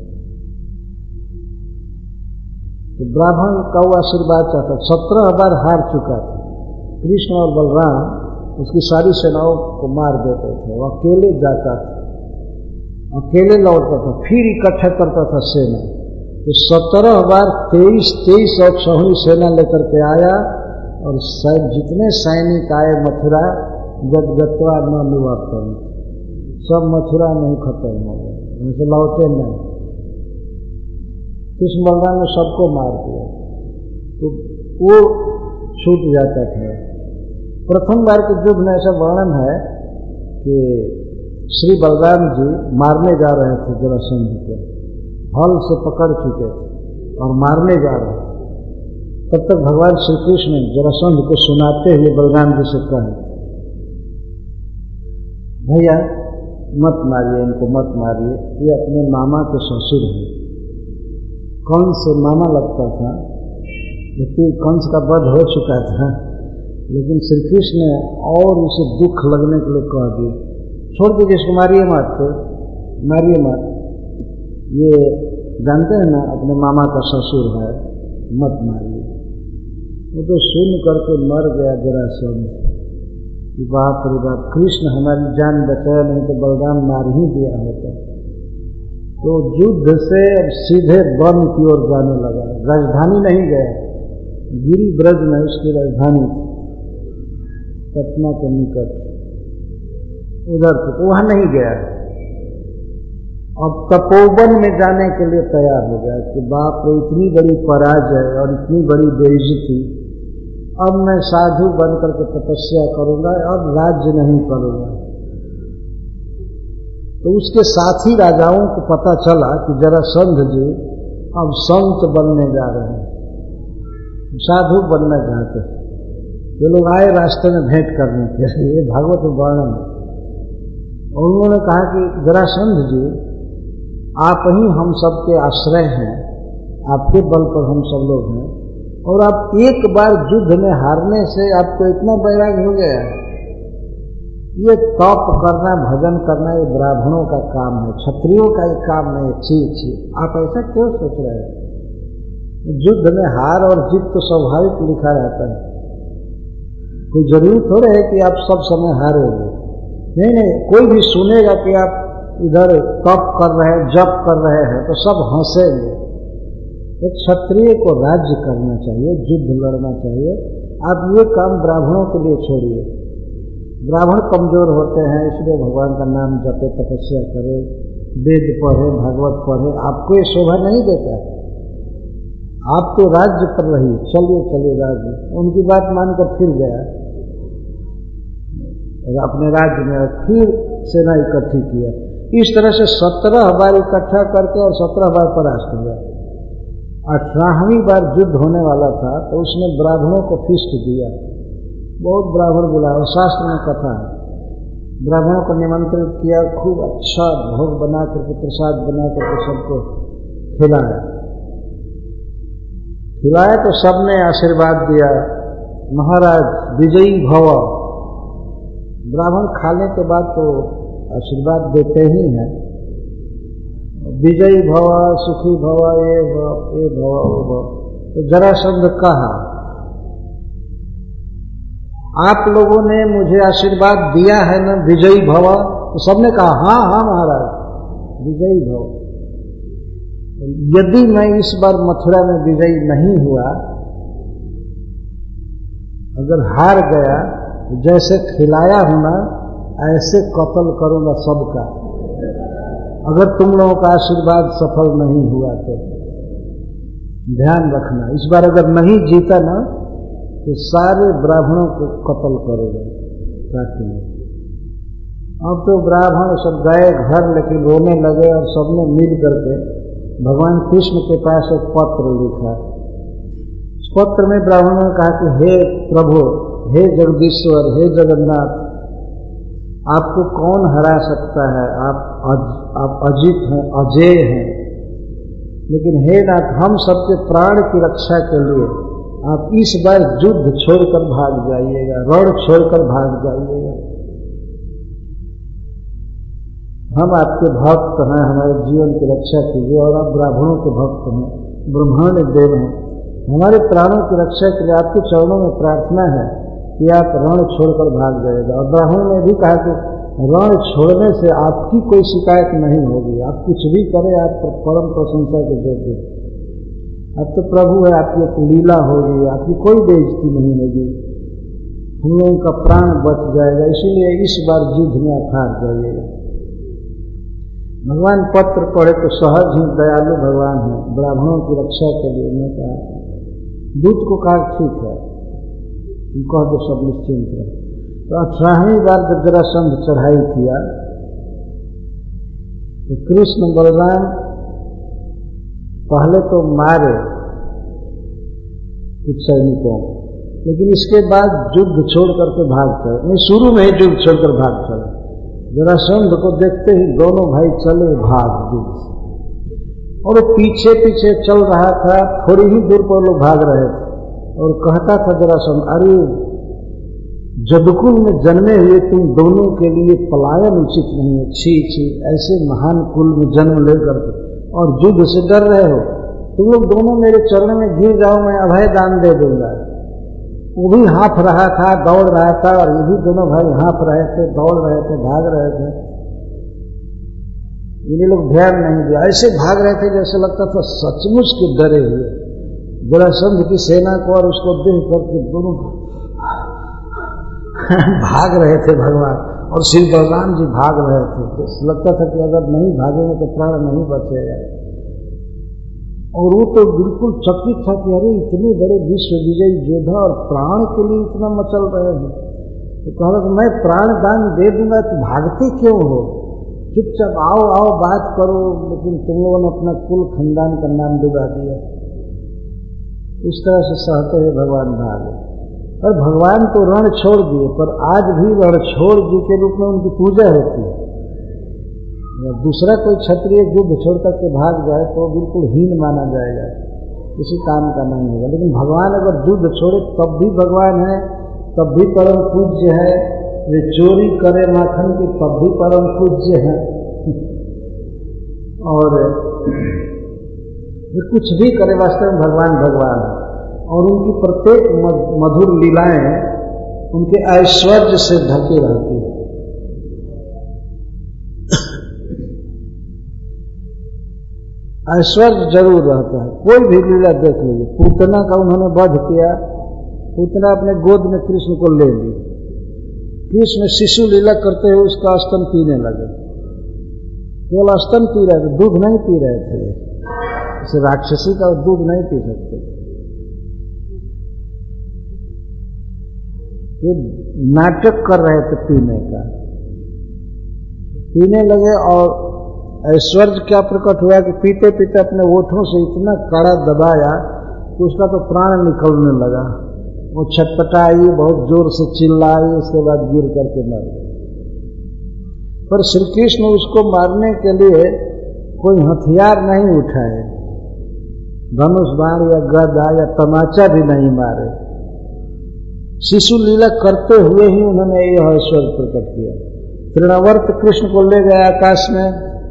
तो ब्राह्मण का वो आशीर्वाद चाहता। सत्रह बार हार चुका था। कृष्ण और बलराम उसकी सारी सेनाओं को मार देते थे, वो अकेले जाता था, अकेले लौटता था, फिर इकट्ठा करता था सेना। तो सत्रह बार तेईस तेईस और छहनी सेना लेकर के आया, और जितने सैनिक आए मथुरा, जब गत्वा न निवर्तन, सब मथुरा में ही खत्म हो गए, उनसे लौटे नहीं। कृष्ण बलराम ने सबको मार दिया, तो वो छूट जाता था। प्रथम बार के युद्ध में ऐसा वर्णन है कि श्री बलराम जी मारने जा रहे थे जरासंध को, हल से पकड़ चुके थे और मारने जा रहे थे। तब तक भगवान श्री कृष्ण जरासंध को सुनाते हुए बलराम जी से कहे, भैया मत मारिए इनको, मत मारिए, ये अपने मामा के ससुर हैं। कंस से मामा लगता था, लेकिन कंस का वध हो चुका था, लेकिन श्री कृष्ण ने और उसे दुख लगने के लिए कह दिया, छोड़ दीजिए इसको, मारिए मत, मारिए मत, ये जानते हैं ना अपने मामा का ससुर है, मत मारिए। वो तो सुन करके मर गया जरासंध। बाप रे बाप, कृष्ण हमारी जान बचाया, नहीं तो बलराम मार ही दिया होता। तो युद्ध से अब सीधे वन की ओर जाने लगा। राजधानी नहीं गया, गिरी ब्रज में उसकी राजधानी पटना के निकट, उधर से तो वहां नहीं गया। अब तपोवन में जाने के लिए तैयार हो गया कि बाप रे, इतनी बड़ी पराजय और इतनी बड़ी बेइज्जती, अब मैं साधु बन करके तपस्या करूंगा, अब राज्य नहीं करूंगा। तो उसके साथी राजाओं को पता चला कि जरासंध जी अब संत बनने जा रहे हैं, साधु बनना चाहते हैं। ये लोग आए रास्ते में भेंट करने के लिए, ये भागवत वर्णन है। और उन्होंने कहा कि जरासंध जी, आप ही हम सबके आश्रय हैं, आपके बल पर हम सब लोग हैं, और आप एक बार युद्ध में हारने से आपको इतना वैराग्य हो गया है। ये तप करना, भजन करना, ये ब्राह्मणों का काम है, क्षत्रियों का ये काम नहीं है। छी छी, आप ऐसा क्यों सोच रहे हैं? युद्ध में हार और जीत तो स्वाभाविक लिखा रहता है, कोई जरूरी थोड़े है कि आप सब समय हारोगे। नहीं नहीं, कोई भी सुनेगा कि आप इधर तप कर रहे हैं, जप कर रहे हैं, तो सब हंसेंगे। एक क्षत्रिय को राज्य करना चाहिए, युद्ध लड़ना चाहिए। आप ये काम ब्राह्मणों के लिए छोड़िए। ब्राह्मण कमजोर होते हैं, इसलिए भगवान का नाम जपे, तपस्या करे, वेद पढ़े, भागवत पढ़े, आपको ये शोभा नहीं देता है। आप तो राज्य कर रही, चलिए चलिए राज्य। उनकी बात मानकर फिर गया, अपने राज्य में और फिर सेना इकट्ठी किया। इस तरह से सत्रह बार इकट्ठा करके और सत्रह बार परास्त हुआ। अठारहवीं बार युद्ध होने वाला था तो उसने ब्राह्मणों को फिस्ट दिया, बहुत ब्राह्मण बुलाए, शास्त्र में कथा है। ब्राह्मणों को निमंत्रित किया, खूब अच्छा भोग बना करके प्रसाद बना करके सबको खिलाया। खिलाया तो सबने आशीर्वाद दिया, महाराज विजयी भव। ब्राह्मण खाने के बाद तो आशीर्वाद देते ही हैं, विजयी भव, सुखी भव, ये भव, ये भव, वो भव। तो जरासंध कहा, आप लोगों ने मुझे आशीर्वाद दिया है ना विजयी भव? तो सबने कहा हाँ हाँ महाराज विजयी भव। यदि मैं इस बार मथुरा में विजयी नहीं हुआ, अगर हार गया, जैसे खिलाया हूं ना ऐसे कत्ल करूंगा सबका। अगर तुम लोगों का आशीर्वाद सफल नहीं हुआ तो ध्यान रखना, इस बार अगर नहीं जीता ना तो सारे ब्राह्मणों को कत्ल करोगे, काटूंगा। अब तो ब्राह्मण सब गए घर, लेकिन रोने लगे और सबने मिल करके भगवान कृष्ण के पास एक पत्र लिखा। इस पत्र में ब्राह्मणों ने कहा कि हे प्रभु, हे जगदीश्वर, हे जगन्नाथ, आपको कौन हरा सकता है? आप अज, आप अजित हैं, अजेय हैं। लेकिन हे नाथ, हम सबके प्राण की रक्षा के लिए आप इस बार युद्ध छोड़कर भाग जाइएगा, रण छोड़कर भाग जाइएगा। हम आपके भक्त हैं, हमारे जीवन की रक्षा कीजिए। और आप ब्राह्मणों के भक्त हैं, ब्रह्मांड देव हैं, हमारे प्राणों की रक्षा के लिए आपके चरणों में प्रार्थना है कि आप रण छोड़कर भाग जाएगा। और ब्राह्मण ने भी कहा कि रण छोड़ने से आपकी कोई शिकायत नहीं होगी, आप कुछ भी करें आप परम प्रशंसा के योग्य। अब तो प्रभु है, आपकी एक लीला होगी, आपकी कोई बेइज्जती नहीं होगी, हम लोगों का प्राण बच जाएगा, इसीलिए इस बार युद्ध में आप हार जाइएगा। भगवान पत्र पढ़े तो सहज ही दयालु भगवान है, ब्राह्मणों की रक्षा के लिए उन्होंने कहा, दूत को कहा ठीक है कह दो, सब निश्चिंत रहे। तो अठारहवीं बार जब जरासंध चढ़ाई किया तो कृष्ण बलराम पहले तो मारे कुछ सैनिकों, लेकिन इसके बाद युद्ध छोड़ करके भाग चले। नहीं, शुरू में ही युद्ध छोड़कर भाग चले। जरासंध को देखते ही दोनों भाई चले भाग युद्ध से, और वो पीछे पीछे चल रहा था। थोड़ी ही दूर पर लोग भाग रहे थे और कहता था जरासंध, अरे जदकुल में जन्मे हुए तुम दोनों के लिए पलायन उचित नहीं है, छी छी, ऐसे महान कुल में जन्म लेकर के और युद्ध से डर रहे हो, तुम लोग दोनों मेरे चरण में गिर जाओ, मैं अभय दान दे दूंगा। वो भी हाँफ रहा था, दौड़ रहा था, और ये भी दोनों भाई हाँफ रहे थे, दौड़ रहे थे, भाग रहे थे। इन्हें लोग ध्यान नहीं दिया, ऐसे भाग रहे थे जैसे लगता था सचमुच के डरे हुए। जरासंध की सेना को और उसको देख करके दोनों भाग रहे थे भगवान, और श्री बलराम जी भाग रहे थे। लगता था कि अगर नहीं भागेंगे तो प्राण नहीं बचेगा। और वो तो बिल्कुल चकित था कि अरे इतने बड़े विश्व विजयी योद्धा और प्राण के लिए इतना मचल रहे हैं। तो कहा कि मैं प्राण दान दे दूंगा, तो भागते क्यों हो? चुपचाप आओ आओ बात करो, लेकिन तुम लोगों ने अपना कुल खानदान का नाम डुबा दिया। इस तरह से सहते हुए भगवान भागे। और भगवान तो रण छोड़ दिए, पर आज भी रणछोड़ जी के रूप में उनकी पूजा होती है। दूसरा कोई क्षत्रिय युद्ध छोड़ करके भाग जाए तो बिल्कुल हीन माना जाएगा, किसी काम का नहीं होगा। लेकिन भगवान अगर युद्ध छोड़े तब भी भगवान है, तब भी परम पूज्य है। वे चोरी करे माखन की तब भी परम पूज्य है। और वे कुछ भी करे, वास्तव में भगवान भगवान है। और उनकी प्रत्येक मधुर लीलाएं उनके ऐश्वर्य से ढकी रहती है। ऐश्वर्य जरूर रहता है, कोई भी लीला देख लीजिए। पूतना का उन्होंने वध किया, पूतना अपने गोद में कृष्ण को ले ली, कृष्ण शिशु लीला करते हुए उसका स्तन पीने लगे। केवल स्तन पी रहे थे, दूध नहीं पी रहे थे। जैसे राक्षसी का दूध नहीं पी सकते। ये नाटक कर रहे थे पीने का, पीने लगे और ऐश्वर्य क्या प्रकट हुआ कि पीते पीते अपने ओठों से इतना कड़ा दबाया कि उसका तो प्राण निकलने लगा। वो छटपटाई, बहुत जोर से चिल्लाई, उसके बाद गिर करके मर गई। पर श्री कृष्ण उसको मारने के लिए कोई हथियार नहीं उठाए, धनुष बाण या गदा या तमाचा भी नहीं मारे। शिशु लीला करते हुए ही उन्होंने यह ऐश्वर्य प्रकट किया। तृणावर्त कृष्ण को ले गए आकाश में,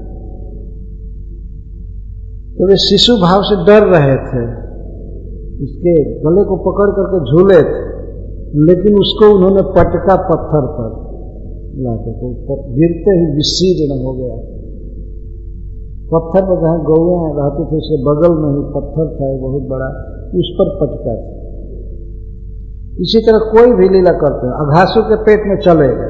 तो वे शिशु भाव से डर रहे थे, उसके गले को पकड़ करके झूले थे, लेकिन उसको उन्होंने पटका पत्थर पर लाकर, गिरते ही विशीर्ण हो गया। पत्थर पर जहां गौएं रहते थे उसके बगल में ही पत्थर था बहुत बड़ा, उस पर पटका था। इसी तरह कोई भी लीला करते हैं, अघासुर के पेट में चले गए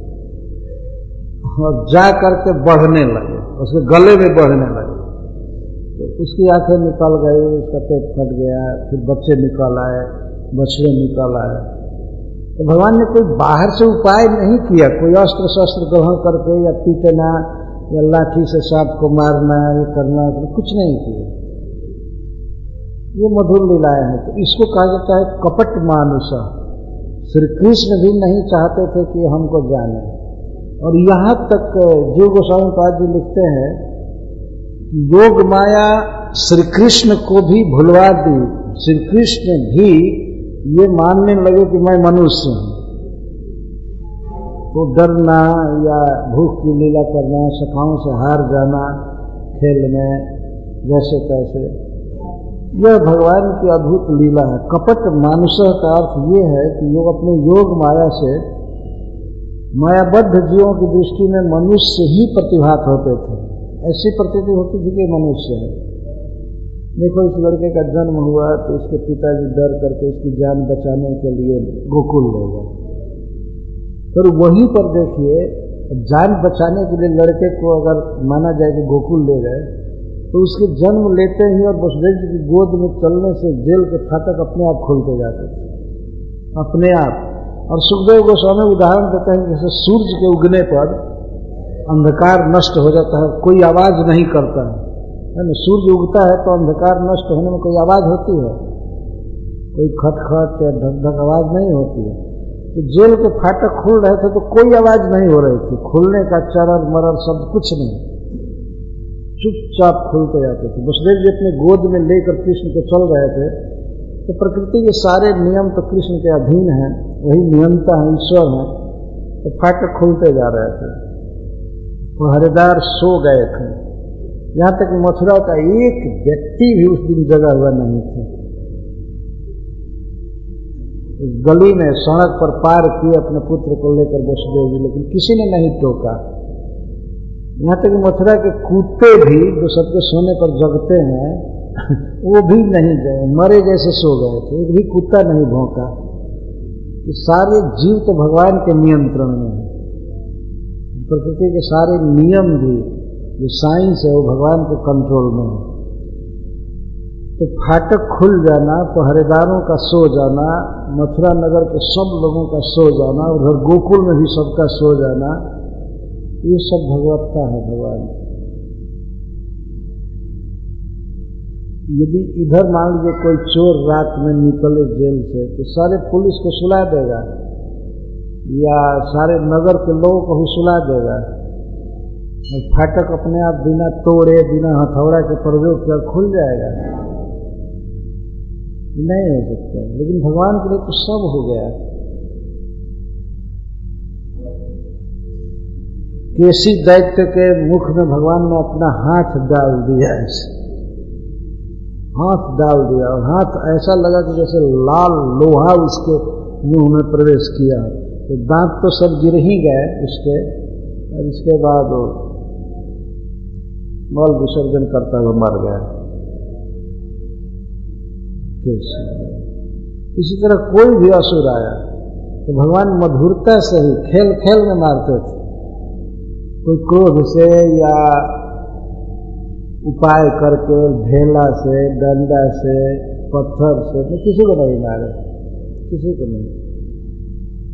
और जा करके बढ़ने लगे, उसके गले में बढ़ने लगे, तो उसकी आंखें निकल गई, उसका पेट फट गया, फिर बच्चे निकल आए, बछड़े निकल आए। तो भगवान ने कोई बाहर से उपाय नहीं किया, कोई अस्त्र शस्त्र ग्रहण करके या पीटना या लाठी से सांप को मारना, ये करना, कुछ नहीं किया। ये मधुर लीलाएं हैं। तो इसको कहा जाता है कपट मानुष। श्री कृष्ण भी नहीं चाहते थे कि हमको जाने, और यहां तक जीव गोस्वामी पाद जी लिखते हैं योग माया श्री कृष्ण को भी भुलवा दी। श्री कृष्ण भी ये मानने लगे कि मैं मनुष्य हूं, तो डरना या भूख की लीला करना, सखाओं से हार जाना खेल में जैसे तैसे, यह भगवान की अद्भुत लीला है। कपट मानुष का अर्थ ये है कि योग अपने योग माया से मायाबद्ध जीवों की दृष्टि में मनुष्य ही प्रतिभात होते थे। ऐसी प्रतीति होती थी कि मनुष्य है। देखो, इस लड़के का जन्म हुआ तो इसके पिताजी डर करके इसकी जान बचाने के लिए गोकुल ले गए, पर वहीं पर देखिए जान बचाने के लिए लड़के को अगर माना जाए कि गोकुल ले गए, तो उसके जन्म लेते ही और वसुदेव जी की गोद में चलने से जेल के फाटक अपने आप खुलते जाते थे, अपने आप। और सुखदेव गोस्वामी उदाहरण देते हैं जैसे सूर्य के उगने पर अंधकार नष्ट हो जाता है, कोई आवाज नहीं करता है ना। सूर्य उगता है तो अंधकार नष्ट होने में कोई आवाज होती है, कोई खटखट या धक धक आवाज नहीं होती है। तो जेल के फाटक खुल रहे थे तो कोई आवाज नहीं हो रही थी, खुलने का चरर मरर शब्द कुछ नहीं, चुपचाप खुलते जाते थे। वसुदेव जी अपने गोद में लेकर कृष्ण को चल रहे थे, तो प्रकृति के सारे नियम तो कृष्ण के अधीन हैं, वही नियंता है, ईश्वर है, तो फाटक खुलते जा रहे थे। तो हरिदार सो गए थे, यहां तक मथुरा का एक व्यक्ति भी उस दिन जगा हुआ नहीं था। उस गली में सड़क पर पार किए अपने पुत्र को लेकर वसुदेव जी, लेकिन किसी ने नहीं टोका। यहां तक मथुरा के कुत्ते भी जो सबके सोने पर जगते हैं वो भी नहीं गए, मरे जैसे सो गए थे, एक भी कुत्ता नहीं भौंका। ये सारे जीव तो भगवान के नियंत्रण में है, प्रकृति के सारे नियम भी जो साइंस है वो भगवान के कंट्रोल में है। तो फाटक खुल जाना, तो हरिदारों का सो जाना, मथुरा नगर के सब लोगों का सो जाना, उधर गोकुल में भी सबका सो जाना, ये सब भगवत्ता है भगवान। यदि इधर मान लीजिए कोई चोर रात में निकले जेल से, तो सारे पुलिस को सुला देगा या सारे नगर के लोगों को भी सुला देगा, और फाटक अपने आप बिना तोड़े बिना हथौड़ा के प्रयोग किया खुल जाएगा? नहीं हो सकता। लेकिन भगवान के लिए तो सब हो गया। केसी दैत्य के मुख में भगवान ने अपना हाथ डाल दिया, ऐसे हाथ डाल दिया, और हाथ ऐसा लगा कि जैसे लाल लोहा उसके मुंह में प्रवेश किया, तो दांत तो सब गिर ही गए उसके, और इसके बाद वो मल विसर्जन करता हुआ मर गया। इसी तरह कोई भी असुर आया तो भगवान मधुरता से ही खेल खेल में मारते थे, कोई क्रोध से या उपाय करके, ढेला से, डंडा से, पत्थर से, तो किसी को नहीं मारे, किसी को नहीं।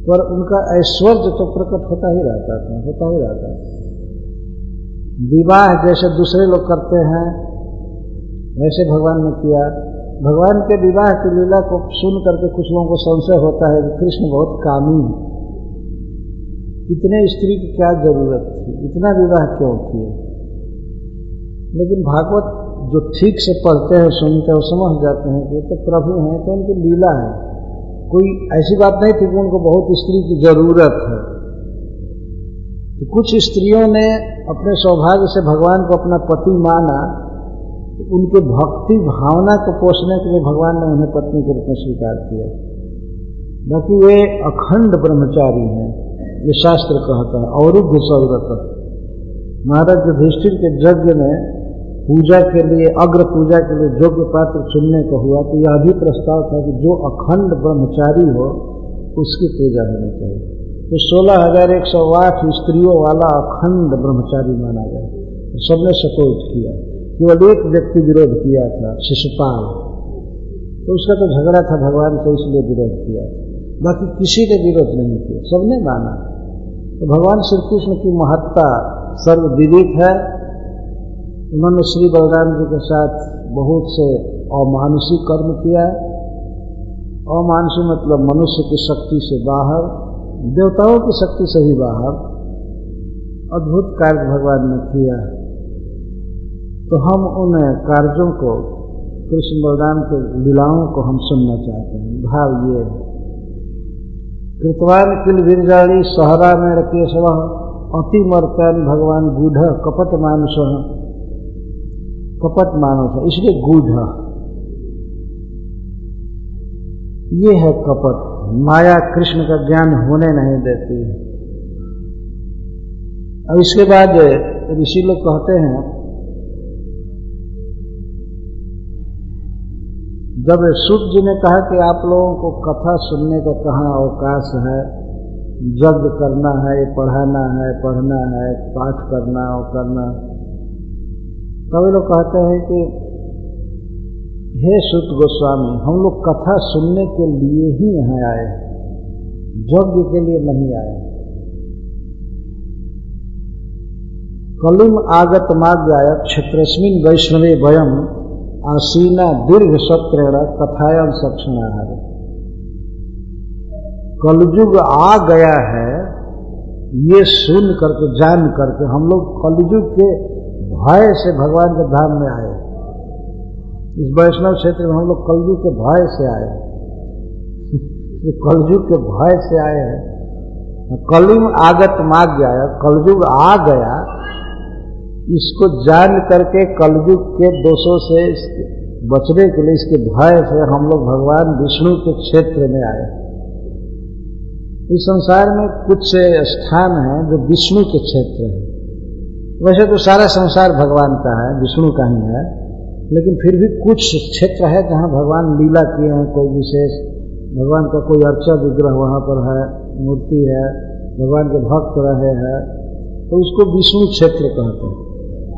पर उनका ऐश्वर्य तो प्रकट होता ही रहता था, होता ही रहता था। विवाह जैसे दूसरे लोग करते हैं वैसे भगवान ने किया। भगवान के विवाह की लीला को सुन करके कुछ लोगों को संशय होता है कि कृष्ण बहुत कामी है, इतने स्त्री की क्या जरूरत थी, इतना विवाह क्यों किए। लेकिन भागवत जो ठीक से पढ़ते हैं सुनते हैं समझ जाते हैं कि तो प्रभु हैं, तो उनकी लीला है। कोई ऐसी बात नहीं थी कि उनको बहुत स्त्री की जरूरत है। तो कुछ स्त्रियों ने अपने सौभाग्य से भगवान को अपना पति माना, तो उनके भक्ति भावना को पोषने के लिए भगवान ने उन्हें पत्नी के रूप में स्वीकार किया। बाकी वे अखंड ब्रह्मचारी हैं, ये शास्त्र कहता है। अवरुद्ध सौव्रत महाराज युधिष्ठिर के यज्ञ में पूजा के लिए, अग्र पूजा के लिए योग्य पात्र चुनने को हुआ, तो यह भी प्रस्ताव था कि जो अखंड ब्रह्मचारी हो उसकी पूजा होनी चाहिए। तो सोलह हजार एक सौ आठ स्त्रियों वाला अखंड ब्रह्मचारी माना गया। तो सबने सपोर्ट किया। केवल एक व्यक्ति विरोध किया था, शिशुपाल, तो उसका तो झगड़ा था भगवान से, इसलिए विरोध किया। बाकी किसी ने विरोध नहीं किया, सबने माना। तो भगवान श्री कृष्ण की महत्ता सर्वविदित है। उन्होंने श्री बलराम जी के साथ बहुत से अमानुषी कर्म किया। अमानुषी मतलब मनुष्य की शक्ति से बाहर, देवताओं की शक्ति से भी बाहर अद्भुत कार्य भगवान ने किया। तो हम उन कार्यों को, कृष्ण बलराम के लीलाओं को हम सुनना चाहते हैं। भाव ये है, कृतवान किल विरजाणी सहरा में केशव अति मर्त्यान भगवान गूढ़ कपट मानुष, कपट मानुष इसलिए गूढ़, ये है कपट। माया कृष्ण का ज्ञान होने नहीं देती है। अब इसके बाद ऋषि लोग कहते हैं, जब सूत जी ने कहा कि आप लोगों को कथा सुनने का कहाँ अवकाश है, यज्ञ करना है, पढ़ाना है, पढ़ना है, पाठ करना और करना, तभी लोग कहते हैं कि हे सूत गोस्वामी, हम लोग कथा सुनने के लिए ही यहाँ आए, यज्ञ के लिए नहीं आए। कलिम आगत माज्ञाय क्षेत्रस्मिन् वैष्णवे वयम आसीना दीर्घ सत्रेण कथायाम सक्षणाहार। कलयुग आ गया है, ये सुन करके जान करके हम लोग कलयुग के भय से भगवान के धाम में आए। इस वैष्णव क्षेत्र में हम लोग कलयुग के भय से आए, कलयुग के भय से आए हैं। कलिम आगत माज्ञाय, कलयुग आ गया, इसको जान करके कलयुग के दोषों से बचने के लिए, इसके भय से हम लोग भगवान विष्णु के क्षेत्र में आए। इस संसार में कुछ स्थान हैं जो विष्णु के क्षेत्र हैं। वैसे तो सारा संसार भगवान का है, विष्णु का ही है, लेकिन फिर भी कुछ क्षेत्र है जहां भगवान लीला किए हैं। कोई विशेष भगवान का कोई अर्चा विग्रह वहां पर है, मूर्ति है, भगवान के भक्त रहे हैं, तो उसको विष्णु क्षेत्र कहते हैं।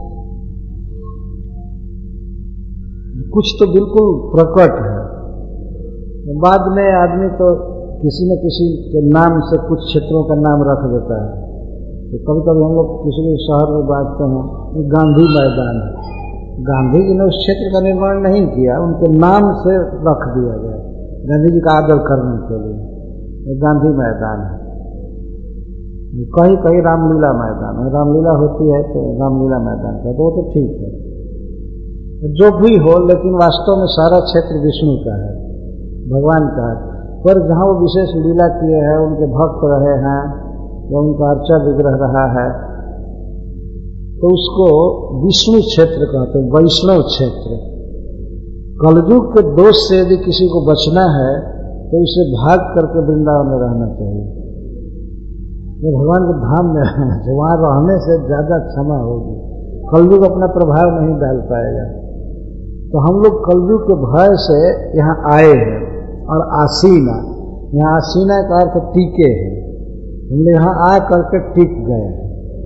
कुछ तो बिल्कुल प्रकट है। बाद में आदमी तो किसी न किसी के नाम से कुछ क्षेत्रों का नाम रख देता है। तो कभी कभी हम लोग किसी के शहर में बांटते हैं, गांधी मैदान है, गांधी जी ने उस क्षेत्र का निर्माण नहीं किया, उनके नाम से रख दिया गया गांधी जी का आदर करने के लिए। ये गांधी मैदान है। कहीं कहीं रामलीला मैदान है, रामलीला होती है तो रामलीला मैदान का, तो वो तो ठीक है, जो भी हो, लेकिन वास्तव में सारा क्षेत्र विष्णु का है, भगवान का है। पर जहां वो विशेष लीला किए हैं, उनके भक्त रहे हैं या उनका अर्चा विग्रह रहा है, तो उसको विष्णु क्षेत्र कहते हैं, वैष्णव क्षेत्र। कलयुग के दोष से यदि किसी को बचना है तो उसे भाग करके वृंदावन में रहना चाहिए, ये भगवान के धाम में रहना चाहिए। वहां रहने से ज्यादा क्षमा होगी, कलयुग अपना प्रभाव नहीं डाल पाएगा। तो हम लोग कलयुग के भय से यहाँ आए हैं। और आसीना, यहाँ आसीना का अर्थ टीके है, हम लोग यहाँ आ करके टिक गए हैं।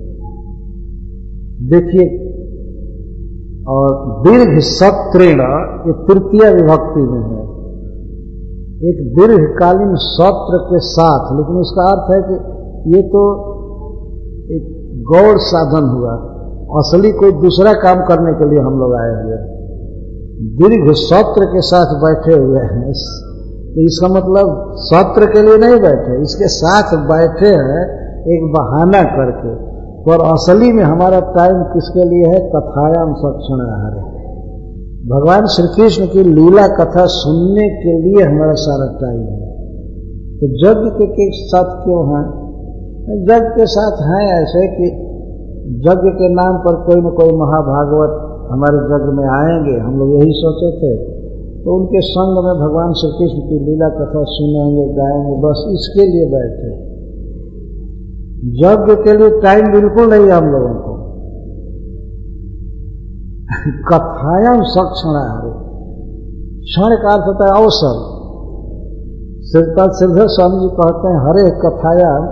देखिए, और दीर्घ सत्रेण, ये तृतीय विभक्ति में है। एक दीर्घकालीन सत्र के साथ, लेकिन इसका अर्थ है कि ये तो एक गौड़ साधन हुआ, असली कोई दूसरा काम करने के लिए हम लोग आए हुए हैं, दीर्घ सत्र के साथ बैठे हुए हैं। तो इसका मतलब सत्र के लिए नहीं बैठे, इसके साथ बैठे हैं एक बहाना करके, पर असली में हमारा टाइम किसके लिए है? कथायाम सक्षणाहार। भगवान श्री कृष्ण की लीला कथा सुनने के लिए हमारा सारा टाइम है। तो यज्ञ के, के साथ क्यों हैं? यज्ञ के साथ हैं ऐसे कि यज्ञ के नाम पर कोई न कोई महाभागवत हमारे यज्ञ में आएंगे, हम लोग यही सोचे थे, तो उनके संग में भगवान श्री कृष्ण की लीला कथा सुनेंगे, गाएंगे, बस इसके लिए बैठे। यज्ञ के लिए टाइम बिल्कुल नहीं है हम लोगों को। कथायाम सक्षणाहार, क्षण का अर्थ होता है अवसर। श्रीधर स्वामी जी कहते हैं हरे कथायाम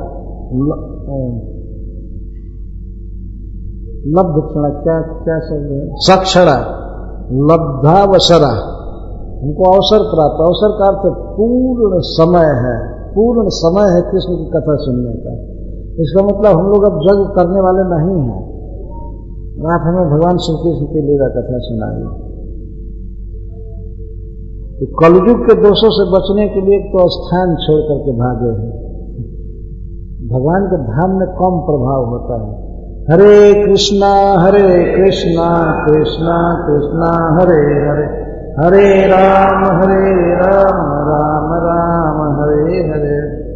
लब्ध क्षण, क्या क्या शब्द है? सक्षणा लब्धावसरा, हमको अवसर प्राप्त। अवसर का अर्थ पूर्ण समय है, पूर्ण समय है कृष्ण की कथा सुनने का। इसका मतलब हम लोग अब यज्ञ करने वाले नहीं हैं, आप हमें भगवान श्री कृष्ण की लीला कथा सुनाइए। तो कलयुग के दोषों से बचने के लिए तो स्थान छोड़ करके भागे हैं। भगवान के धाम में कम प्रभाव होता है। हरे कृष्णा हरे कृष्णा कृष्णा कृष्णा हरे हरे, हरे राम हरे राम राम राम हरे हरे।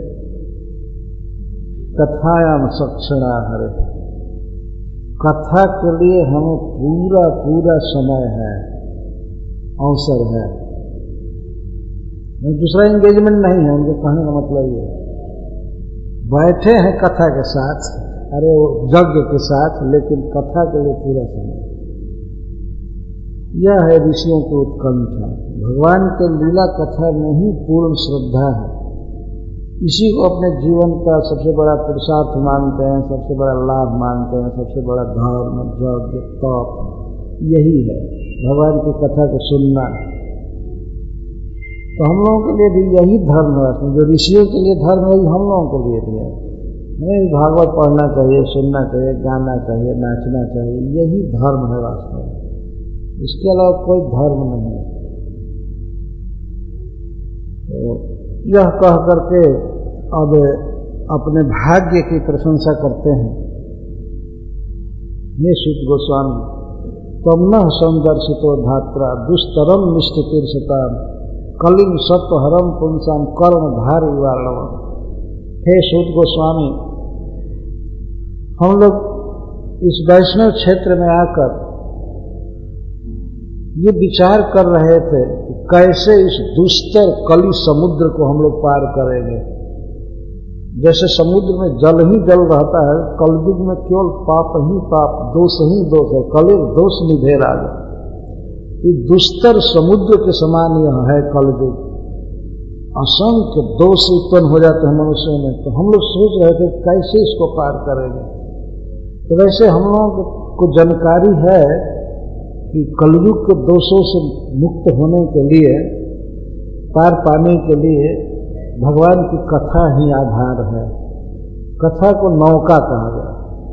कथायाम सक्षणाहार, कथा के लिए हमें पूरा पूरा समय है, अवसर है, दूसरा एंगेजमेंट नहीं है। उनके कहने का मतलब ये बैठे हैं कथा के साथ, अरे वो यज्ञ के साथ, लेकिन कथा के लिए पूरा समय। यह है ऋषियों की उत्कंठा। भगवान के लीला कथा में ही पूर्ण श्रद्धा है। इसी को अपने जीवन का सबसे बड़ा पुरुषार्थ मानते हैं, सबसे बड़ा लाभ मानते हैं, सबसे बड़ा धर्म, यज्ञ, तप, यही है भगवान की कथा को सुनना। तो हम लोगों के लिए भी यही धर्म है, जो ऋषियों के लिए धर्म है, हम लोगों के लिए भी है। हमें भागवत पढ़ना चाहिए, सुनना चाहिए, गाना चाहिए, नाचना चाहिए, यही धर्म है वास्तव में। इसके अलावा कोई धर्म नहीं है। तो यह कह करके अब अपने भाग्य की प्रशंसा करते हैं। ये सुत गोस्वामी, तम न सौंदर्शितो धात्रा दुस्तरम निष्ठितीर्षता कलिंग सत्वहरम पुंसाम कर्ण धारी वारणव। हे सुत गोस्वामी, हम लोग इस वैष्णव क्षेत्र में आकर ये विचार कर रहे थे कि कैसे इस दुस्तर कली समुद्र को हम लोग पार करेंगे। जैसे समुद्र में जल ही जल रहता है, कलयुग में केवल पाप ही पाप, दोष ही दोष है, कलयुग दोष निधे राज। ये दुस्तर समुद्र के समान यह है कलयुग। असंख्य दोष उत्पन्न हो जाते हैं मनुष्यों में। तो हम लोग सोच रहे थे कैसे इसको पार करेंगे। तो वैसे हम लोगों को जानकारी है कि कलयुग के दोषों से मुक्त होने के लिए, पार पाने के लिए भगवान की कथा ही आधार है। कथा को नौका कहा गया।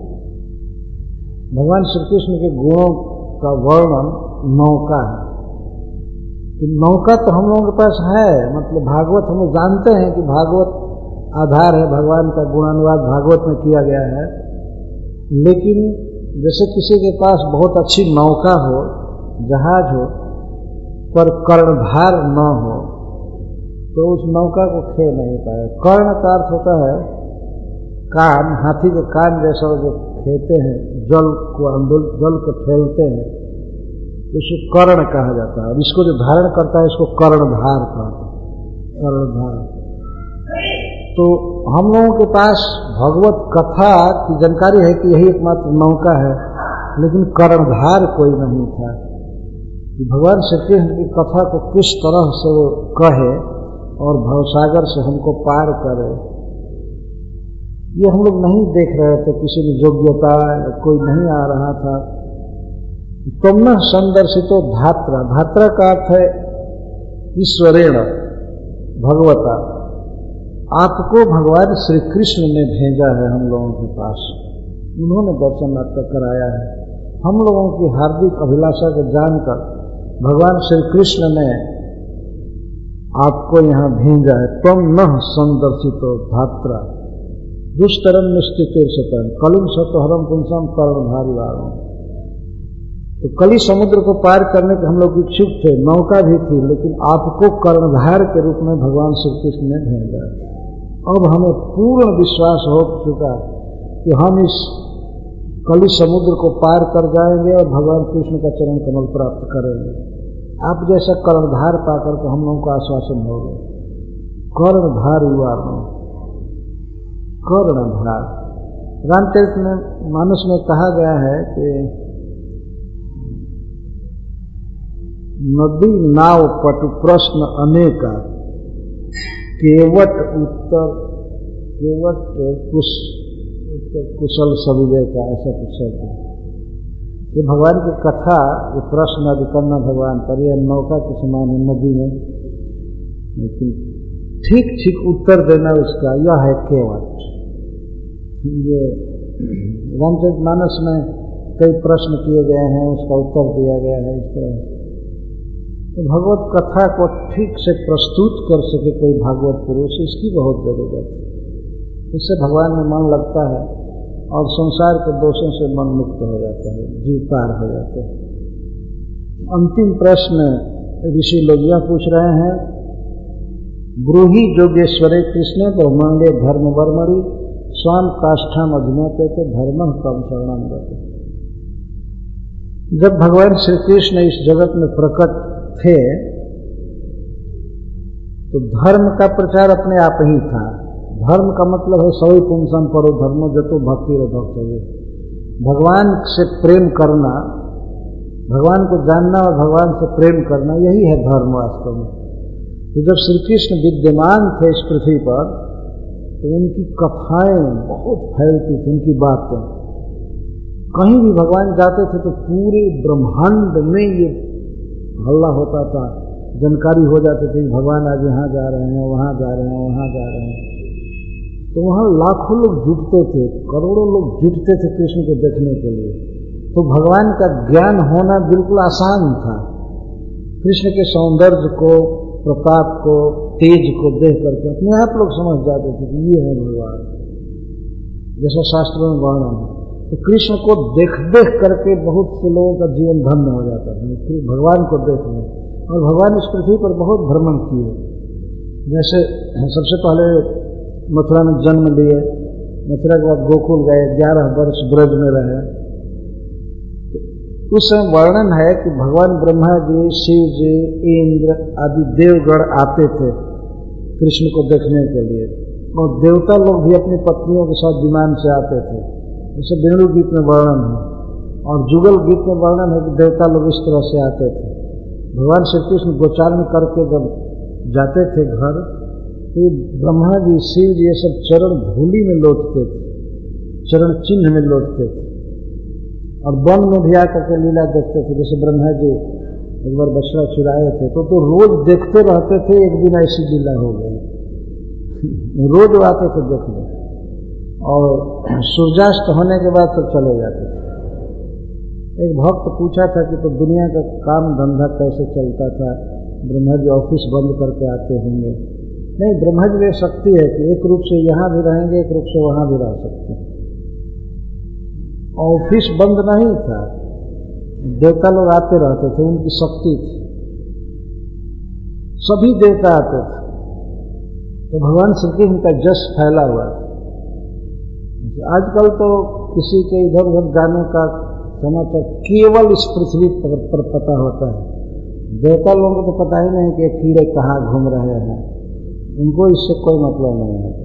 भगवान श्री कृष्ण के गुणों का वर्णन नौका है। तो नौका तो हम लोगों के पास है, मतलब भागवत हम लोग जानते हैं कि भागवत आधार है, भगवान का गुणानुवाद भागवत में किया गया है। लेकिन जैसे किसी के पास बहुत अच्छी नौका हो, जहाज हो, पर कर्णधार न हो, तो उस नौका को खे नहीं पाए। कर्ण का अर्थ होता है कान, हाथी के कान जैसा जो खेते हैं, जल को आंदोल जल को ठेलते हैं, उसको कर्ण कहा जाता है। और इसको जो धारण करता है इसको कर्णधार कहते हैं, कर्णधार। तो हम लोगों के पास भगवत कथा की जानकारी है कि यही एकमात्र नौका है, लेकिन कर्णधार कोई नहीं था कि भगवान श्री कृष्ण की कथा को किस तरह से वो कहे और भवसागर से हमको पार करे। ये हम लोग नहीं देख रहे थे, किसी भी योग्यता कोई नहीं आ रहा था। तुम न संदर्शितो धात्रा, धात्रा का अर्थ है ईश्वरेण, भगवता, आपको भगवान श्री कृष्ण ने भेजा है हम लोगों के पास। उन्होंने दर्शन आपका कराया है। हम लोगों की हार्दिक अभिलाषा को जानकर भगवान श्री कृष्ण ने आपको यहाँ भेजा है। त्वं नः संदर्शितो धात्रा दुष्तरम निश्चित सतन कलिम सतहरम पुंसम कर्णधारी वारों। तो कली समुद्र को पार करने के हम लोग इच्छुक थे, नौका भी थी, लेकिन आपको कर्णधार के रूप में भगवान श्री कृष्ण ने भेजा। अब हमें पूर्ण विश्वास हो चुका कि हम इस कली समुद्र को पार कर जाएंगे और भगवान कृष्ण का चरण कमल प्राप्त करेंगे। आप जैसा कर्णधार पाकर के हम लोगों को आश्वासन हो गया। कर्णधार युवा कर्णधार रामचरित में मानस में कहा गया है कि नदी नाव पटु प्रश्न अनेका केवट उत्तर केवट कुश कुशल सविदय का ऐसा कुछ शब्द है। ये भगवान की कथा, ये प्रश्न आदि करना भगवान पर, यह नौका के समान है नदी में, लेकिन ठीक ठीक उत्तर देना उसका यह है केवट। ये रामचरितमानस में कई प्रश्न किए गए हैं, उसका उत्तर दिया गया है इस तरह। तो भगवत कथा को ठीक से प्रस्तुत कर सके कोई भागवत पुरुष, इसकी बहुत जरूरत है। इससे भगवान में मन लगता है और संसार के दोषों से मन मुक्त हो जाता है, जीव पार हो जाता है। अंतिम प्रश्न ऋषि लोग यह पूछ रहे हैं, ब्रूहि जोगेश्वरे कृष्ण ब्रह्मांडे धर्म वर्मणि स्वाम काष्ठाम अभिनयते धर्म कम शरणम गते। जब भगवान श्री कृष्ण इस जगत में प्रकट थे तो धर्म का प्रचार अपने आप ही था। धर्म का मतलब है सवै पुंसम परो धर्मो जतो भक्ति रो भक्त। भगवान से प्रेम करना, भगवान को जानना और भगवान से प्रेम करना, यही है धर्म वास्तव में। तो जब श्री कृष्ण विद्यमान थे इस पृथ्वी पर तो उनकी कथाएं बहुत फैलती थी, उनकी बातें। कहीं भी भगवान जाते थे तो पूरे ब्रह्मांड में ये हल्ला होता था, जानकारी हो जाती थी भगवान आज यहाँ जा रहे हैं, वहाँ जा रहे हैं, वहाँ जा रहे हैं। तो वहाँ लाखों लोग जुटते थे, करोड़ों लोग जुटते थे कृष्ण को देखने के लिए। तो भगवान का ज्ञान होना बिल्कुल आसान था। कृष्ण के सौंदर्य को, प्रताप को, तेज को देख करके अपने आप लोग समझ जाते थे कि ये है भगवान, जैसा शास्त्रों में वर्णन है। तो कृष्ण को देख देख करके बहुत से लोगों का जीवन धन्य हो जाता था भगवान को देखने। और भगवान इस पृथ्वी पर बहुत भ्रमण किए। जैसे सबसे पहले मथुरा में जन्म लिए, मथुरा के बाद गोकुल गए, ग्यारह वर्ष ब्रज में रहे। उस समय वर्णन है कि भगवान ब्रह्मा जी, शिव जी, इंद्र आदि देवगण आते थे कृष्ण को देखने के लिए, और देवता लोग भी अपनी पत्नियों के साथ विमान से आते थे। इसे वेणु गीत में वर्णन है, और जुगल गीत में वर्णन है कि देवता लोग इस तरह से आते थे। भगवान श्री कृष्ण गोचारण करके जब जाते थे घर, तो ब्रह्मा जी, शिव जी ये सब चरण धूलि में लौटते थे, चरण चिन्ह में लौटते थे। और वन में भी आकर के लीला देखते थे। जैसे ब्रह्मा जी एक बार बछड़ा चुराए थे तो तो रोज देखते रहते थे। एक दिन ऐसी लीला हो गई, रोज आते थे देखने, और सूर्यास्त होने के बाद सब चले जाते थे। एक भक्त पूछा था कि तो दुनिया का काम धंधा कैसे चलता था, ब्रह्मा जी ऑफिस बंद करके आते होंगे। नहीं, ब्रह्मा जी में शक्ति है कि एक रूप से यहाँ भी रहेंगे, एक रूप से वहां भी रह सकते हैं। ऑफिस बंद नहीं था, देवता लोग आते रहते थे, उनकी शक्ति थी, सभी देवता आते थे। तो भगवान श्री कृष्ण का जश फैला हुआ है। आजकल तो किसी के इधर उधर जाने का समाचार केवल इस पृथ्वी पर, पर पता होता है। देवता लोगों को तो पता ही नहीं कि कीड़े कहाँ घूम रहे हैं, उनको इससे कोई मतलब नहीं होता।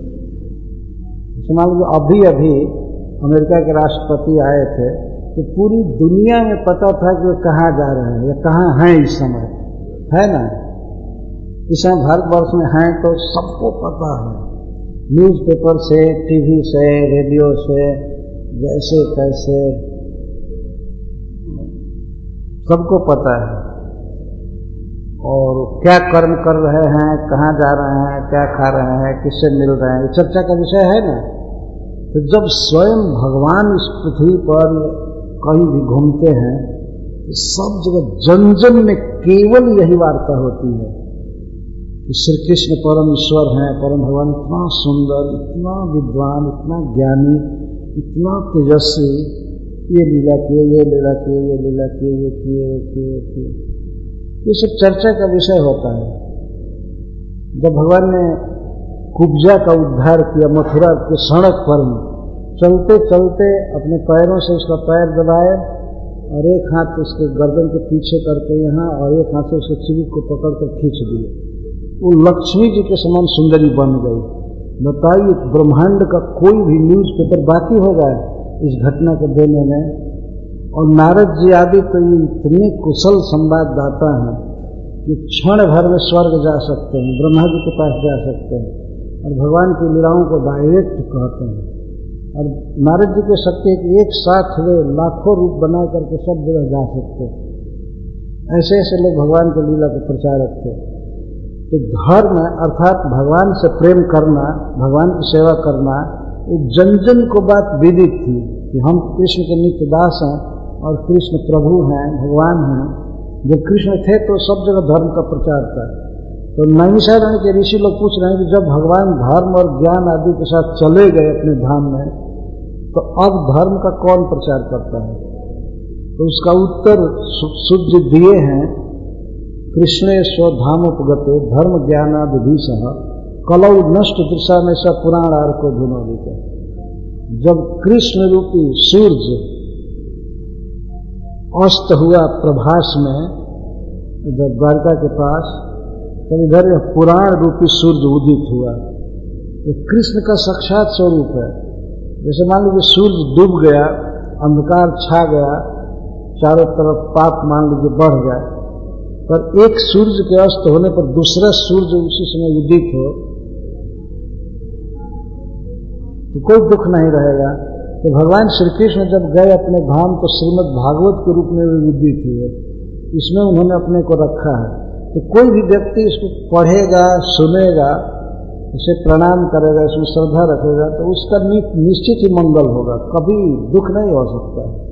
मान लीजिए अभी अभी अमेरिका के राष्ट्रपति आए थे तो पूरी दुनिया में पता था कि वो कहाँ जा रहे हैं या कहाँ हैं इस समय, है ना। इस समय भारतवर्ष में हैं तो सबको पता है, न्यूज़पेपर से, टीवी से, रेडियो से, जैसे तैसे सबको पता है। और क्या कर्म कर रहे हैं, कहाँ जा रहे हैं, क्या खा रहे हैं, किससे मिल रहे हैं, चर्चा का विषय है ना। तो जब स्वयं भगवान इस पृथ्वी पर कहीं भी घूमते हैं तो सब जगह जन जन में केवल यही वार्ता होती है कि श्री कृष्ण परम ईश्वर हैं, परम भगवान इतना सुंदर, इतना विद्वान, इतना ज्ञानी, इतना तेजस्वी, ये लीला किए, ये लीला किए, ये लीला किए, ये किए, ये किए, ये किए, ये सब चर्चा का विषय होता है। जब भगवान ने कुब्जा का उद्धार किया मथुरा के सड़क पर में, चलते चलते अपने पैरों से उसका पैर दबाए और एक हाथ उसके गर्दन के पीछे करके यहाँ और एक हाथ से उसके चिबुक को पकड़कर खींच दिए। वो लक्ष्मी जी के समान सुंदरी बन गई। बताइए, ब्रह्मांड का कोई भी न्यूज पेपर बाकी हो गया इस घटना को देने में। और नारद जी आदि तो ये इतने कुशल संवाददाता हैं कि क्षण भर में स्वर्ग जा सकते हैं, ब्रह्मा जी के पास जा सकते हैं और भगवान की लीलाओं को डायरेक्ट कहते हैं। और नारद जी के शक्ति कि एक साथ वे लाखों रूप बना करके सब जगह जा सकते हैं। ऐसे ऐसे लोग भगवान की लीला के प्रचारक थे। तो धर्म अर्थात भगवान से प्रेम करना, भगवान की सेवा करना, एक जन जन को बात विदित थी कि हम कृष्ण के नित्य दास हैं और कृष्ण प्रभु हैं, भगवान हैं। जब कृष्ण थे तो सब जगह धर्म का प्रचार था। तो नैमिषारण्य के ऋषि लोग पूछ रहे हैं कि जब भगवान धर्म और ज्ञान आदि के साथ चले गए अपने धाम में, तो अब धर्म का कौन प्रचार करता है? तो उसका उत्तर सूर्य दिए हैं, कृष्णे स्वधामोपगते धर्म ज्ञानादि भी सह कलौ नष्ट दृशा में स पुराणार को धुनोदित। जब कृष्ण रूपी सूर्य अस्त हुआ प्रभास में जब द्वारका के पास, तब इधर पुराण रूपी सूर्य उदित हुआ। ये कृष्ण का साक्षात स्वरूप है। जैसे मान लीजिए सूर्य डूब गया, अंधकार छा गया, चारों तरफ पाप मान लीजिए बढ़ गया, पर एक सूर्य के अस्त होने पर दूसरा सूर्य उसी समय उदित हो तो कोई दुख नहीं रहेगा। तो भगवान श्री कृष्ण जब गए अपने धाम तो श्रीमद् भागवत के रूप में वे उदित हुए, इसमें उन्होंने अपने को रखा है। तो कोई भी व्यक्ति इसको पढ़ेगा, सुनेगा, इसे प्रणाम करेगा, इसमें श्रद्धा रखेगा, तो उसका निश्चित ही मंगल होगा, कभी दुख नहीं हो सकता है।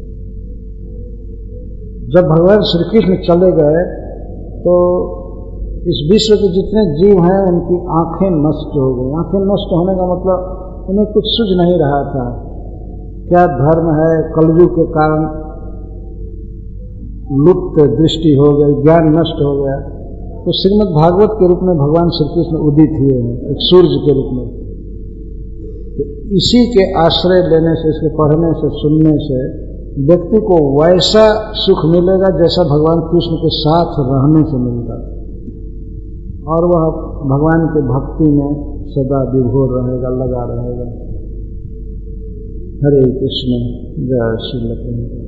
जब भगवान श्री कृष्ण चले गए तो इस विश्व के जितने जीव हैं उनकी आंखें नष्ट हो गई। आंखें नष्ट होने का मतलब उन्हें कुछ सूझ नहीं रहा था, क्या धर्म है, कलयुग के कारण लुप्त दृष्टि हो गई, ज्ञान नष्ट हो गया। तो श्रीमद् भागवत के रूप में भगवान श्री कृष्ण उदित हुए हैं, एक सूर्य के रूप में। तो इसी के आश्रय लेने से, इसके पढ़ने से, सुनने से व्यक्ति को वैसा सुख मिलेगा जैसा भगवान कृष्ण के साथ रहने से मिलता, और वह भगवान के भक्ति में सदा विभोर रहेगा, लगा रहेगा। हरे कृष्ण, जय श्री कृष्ण।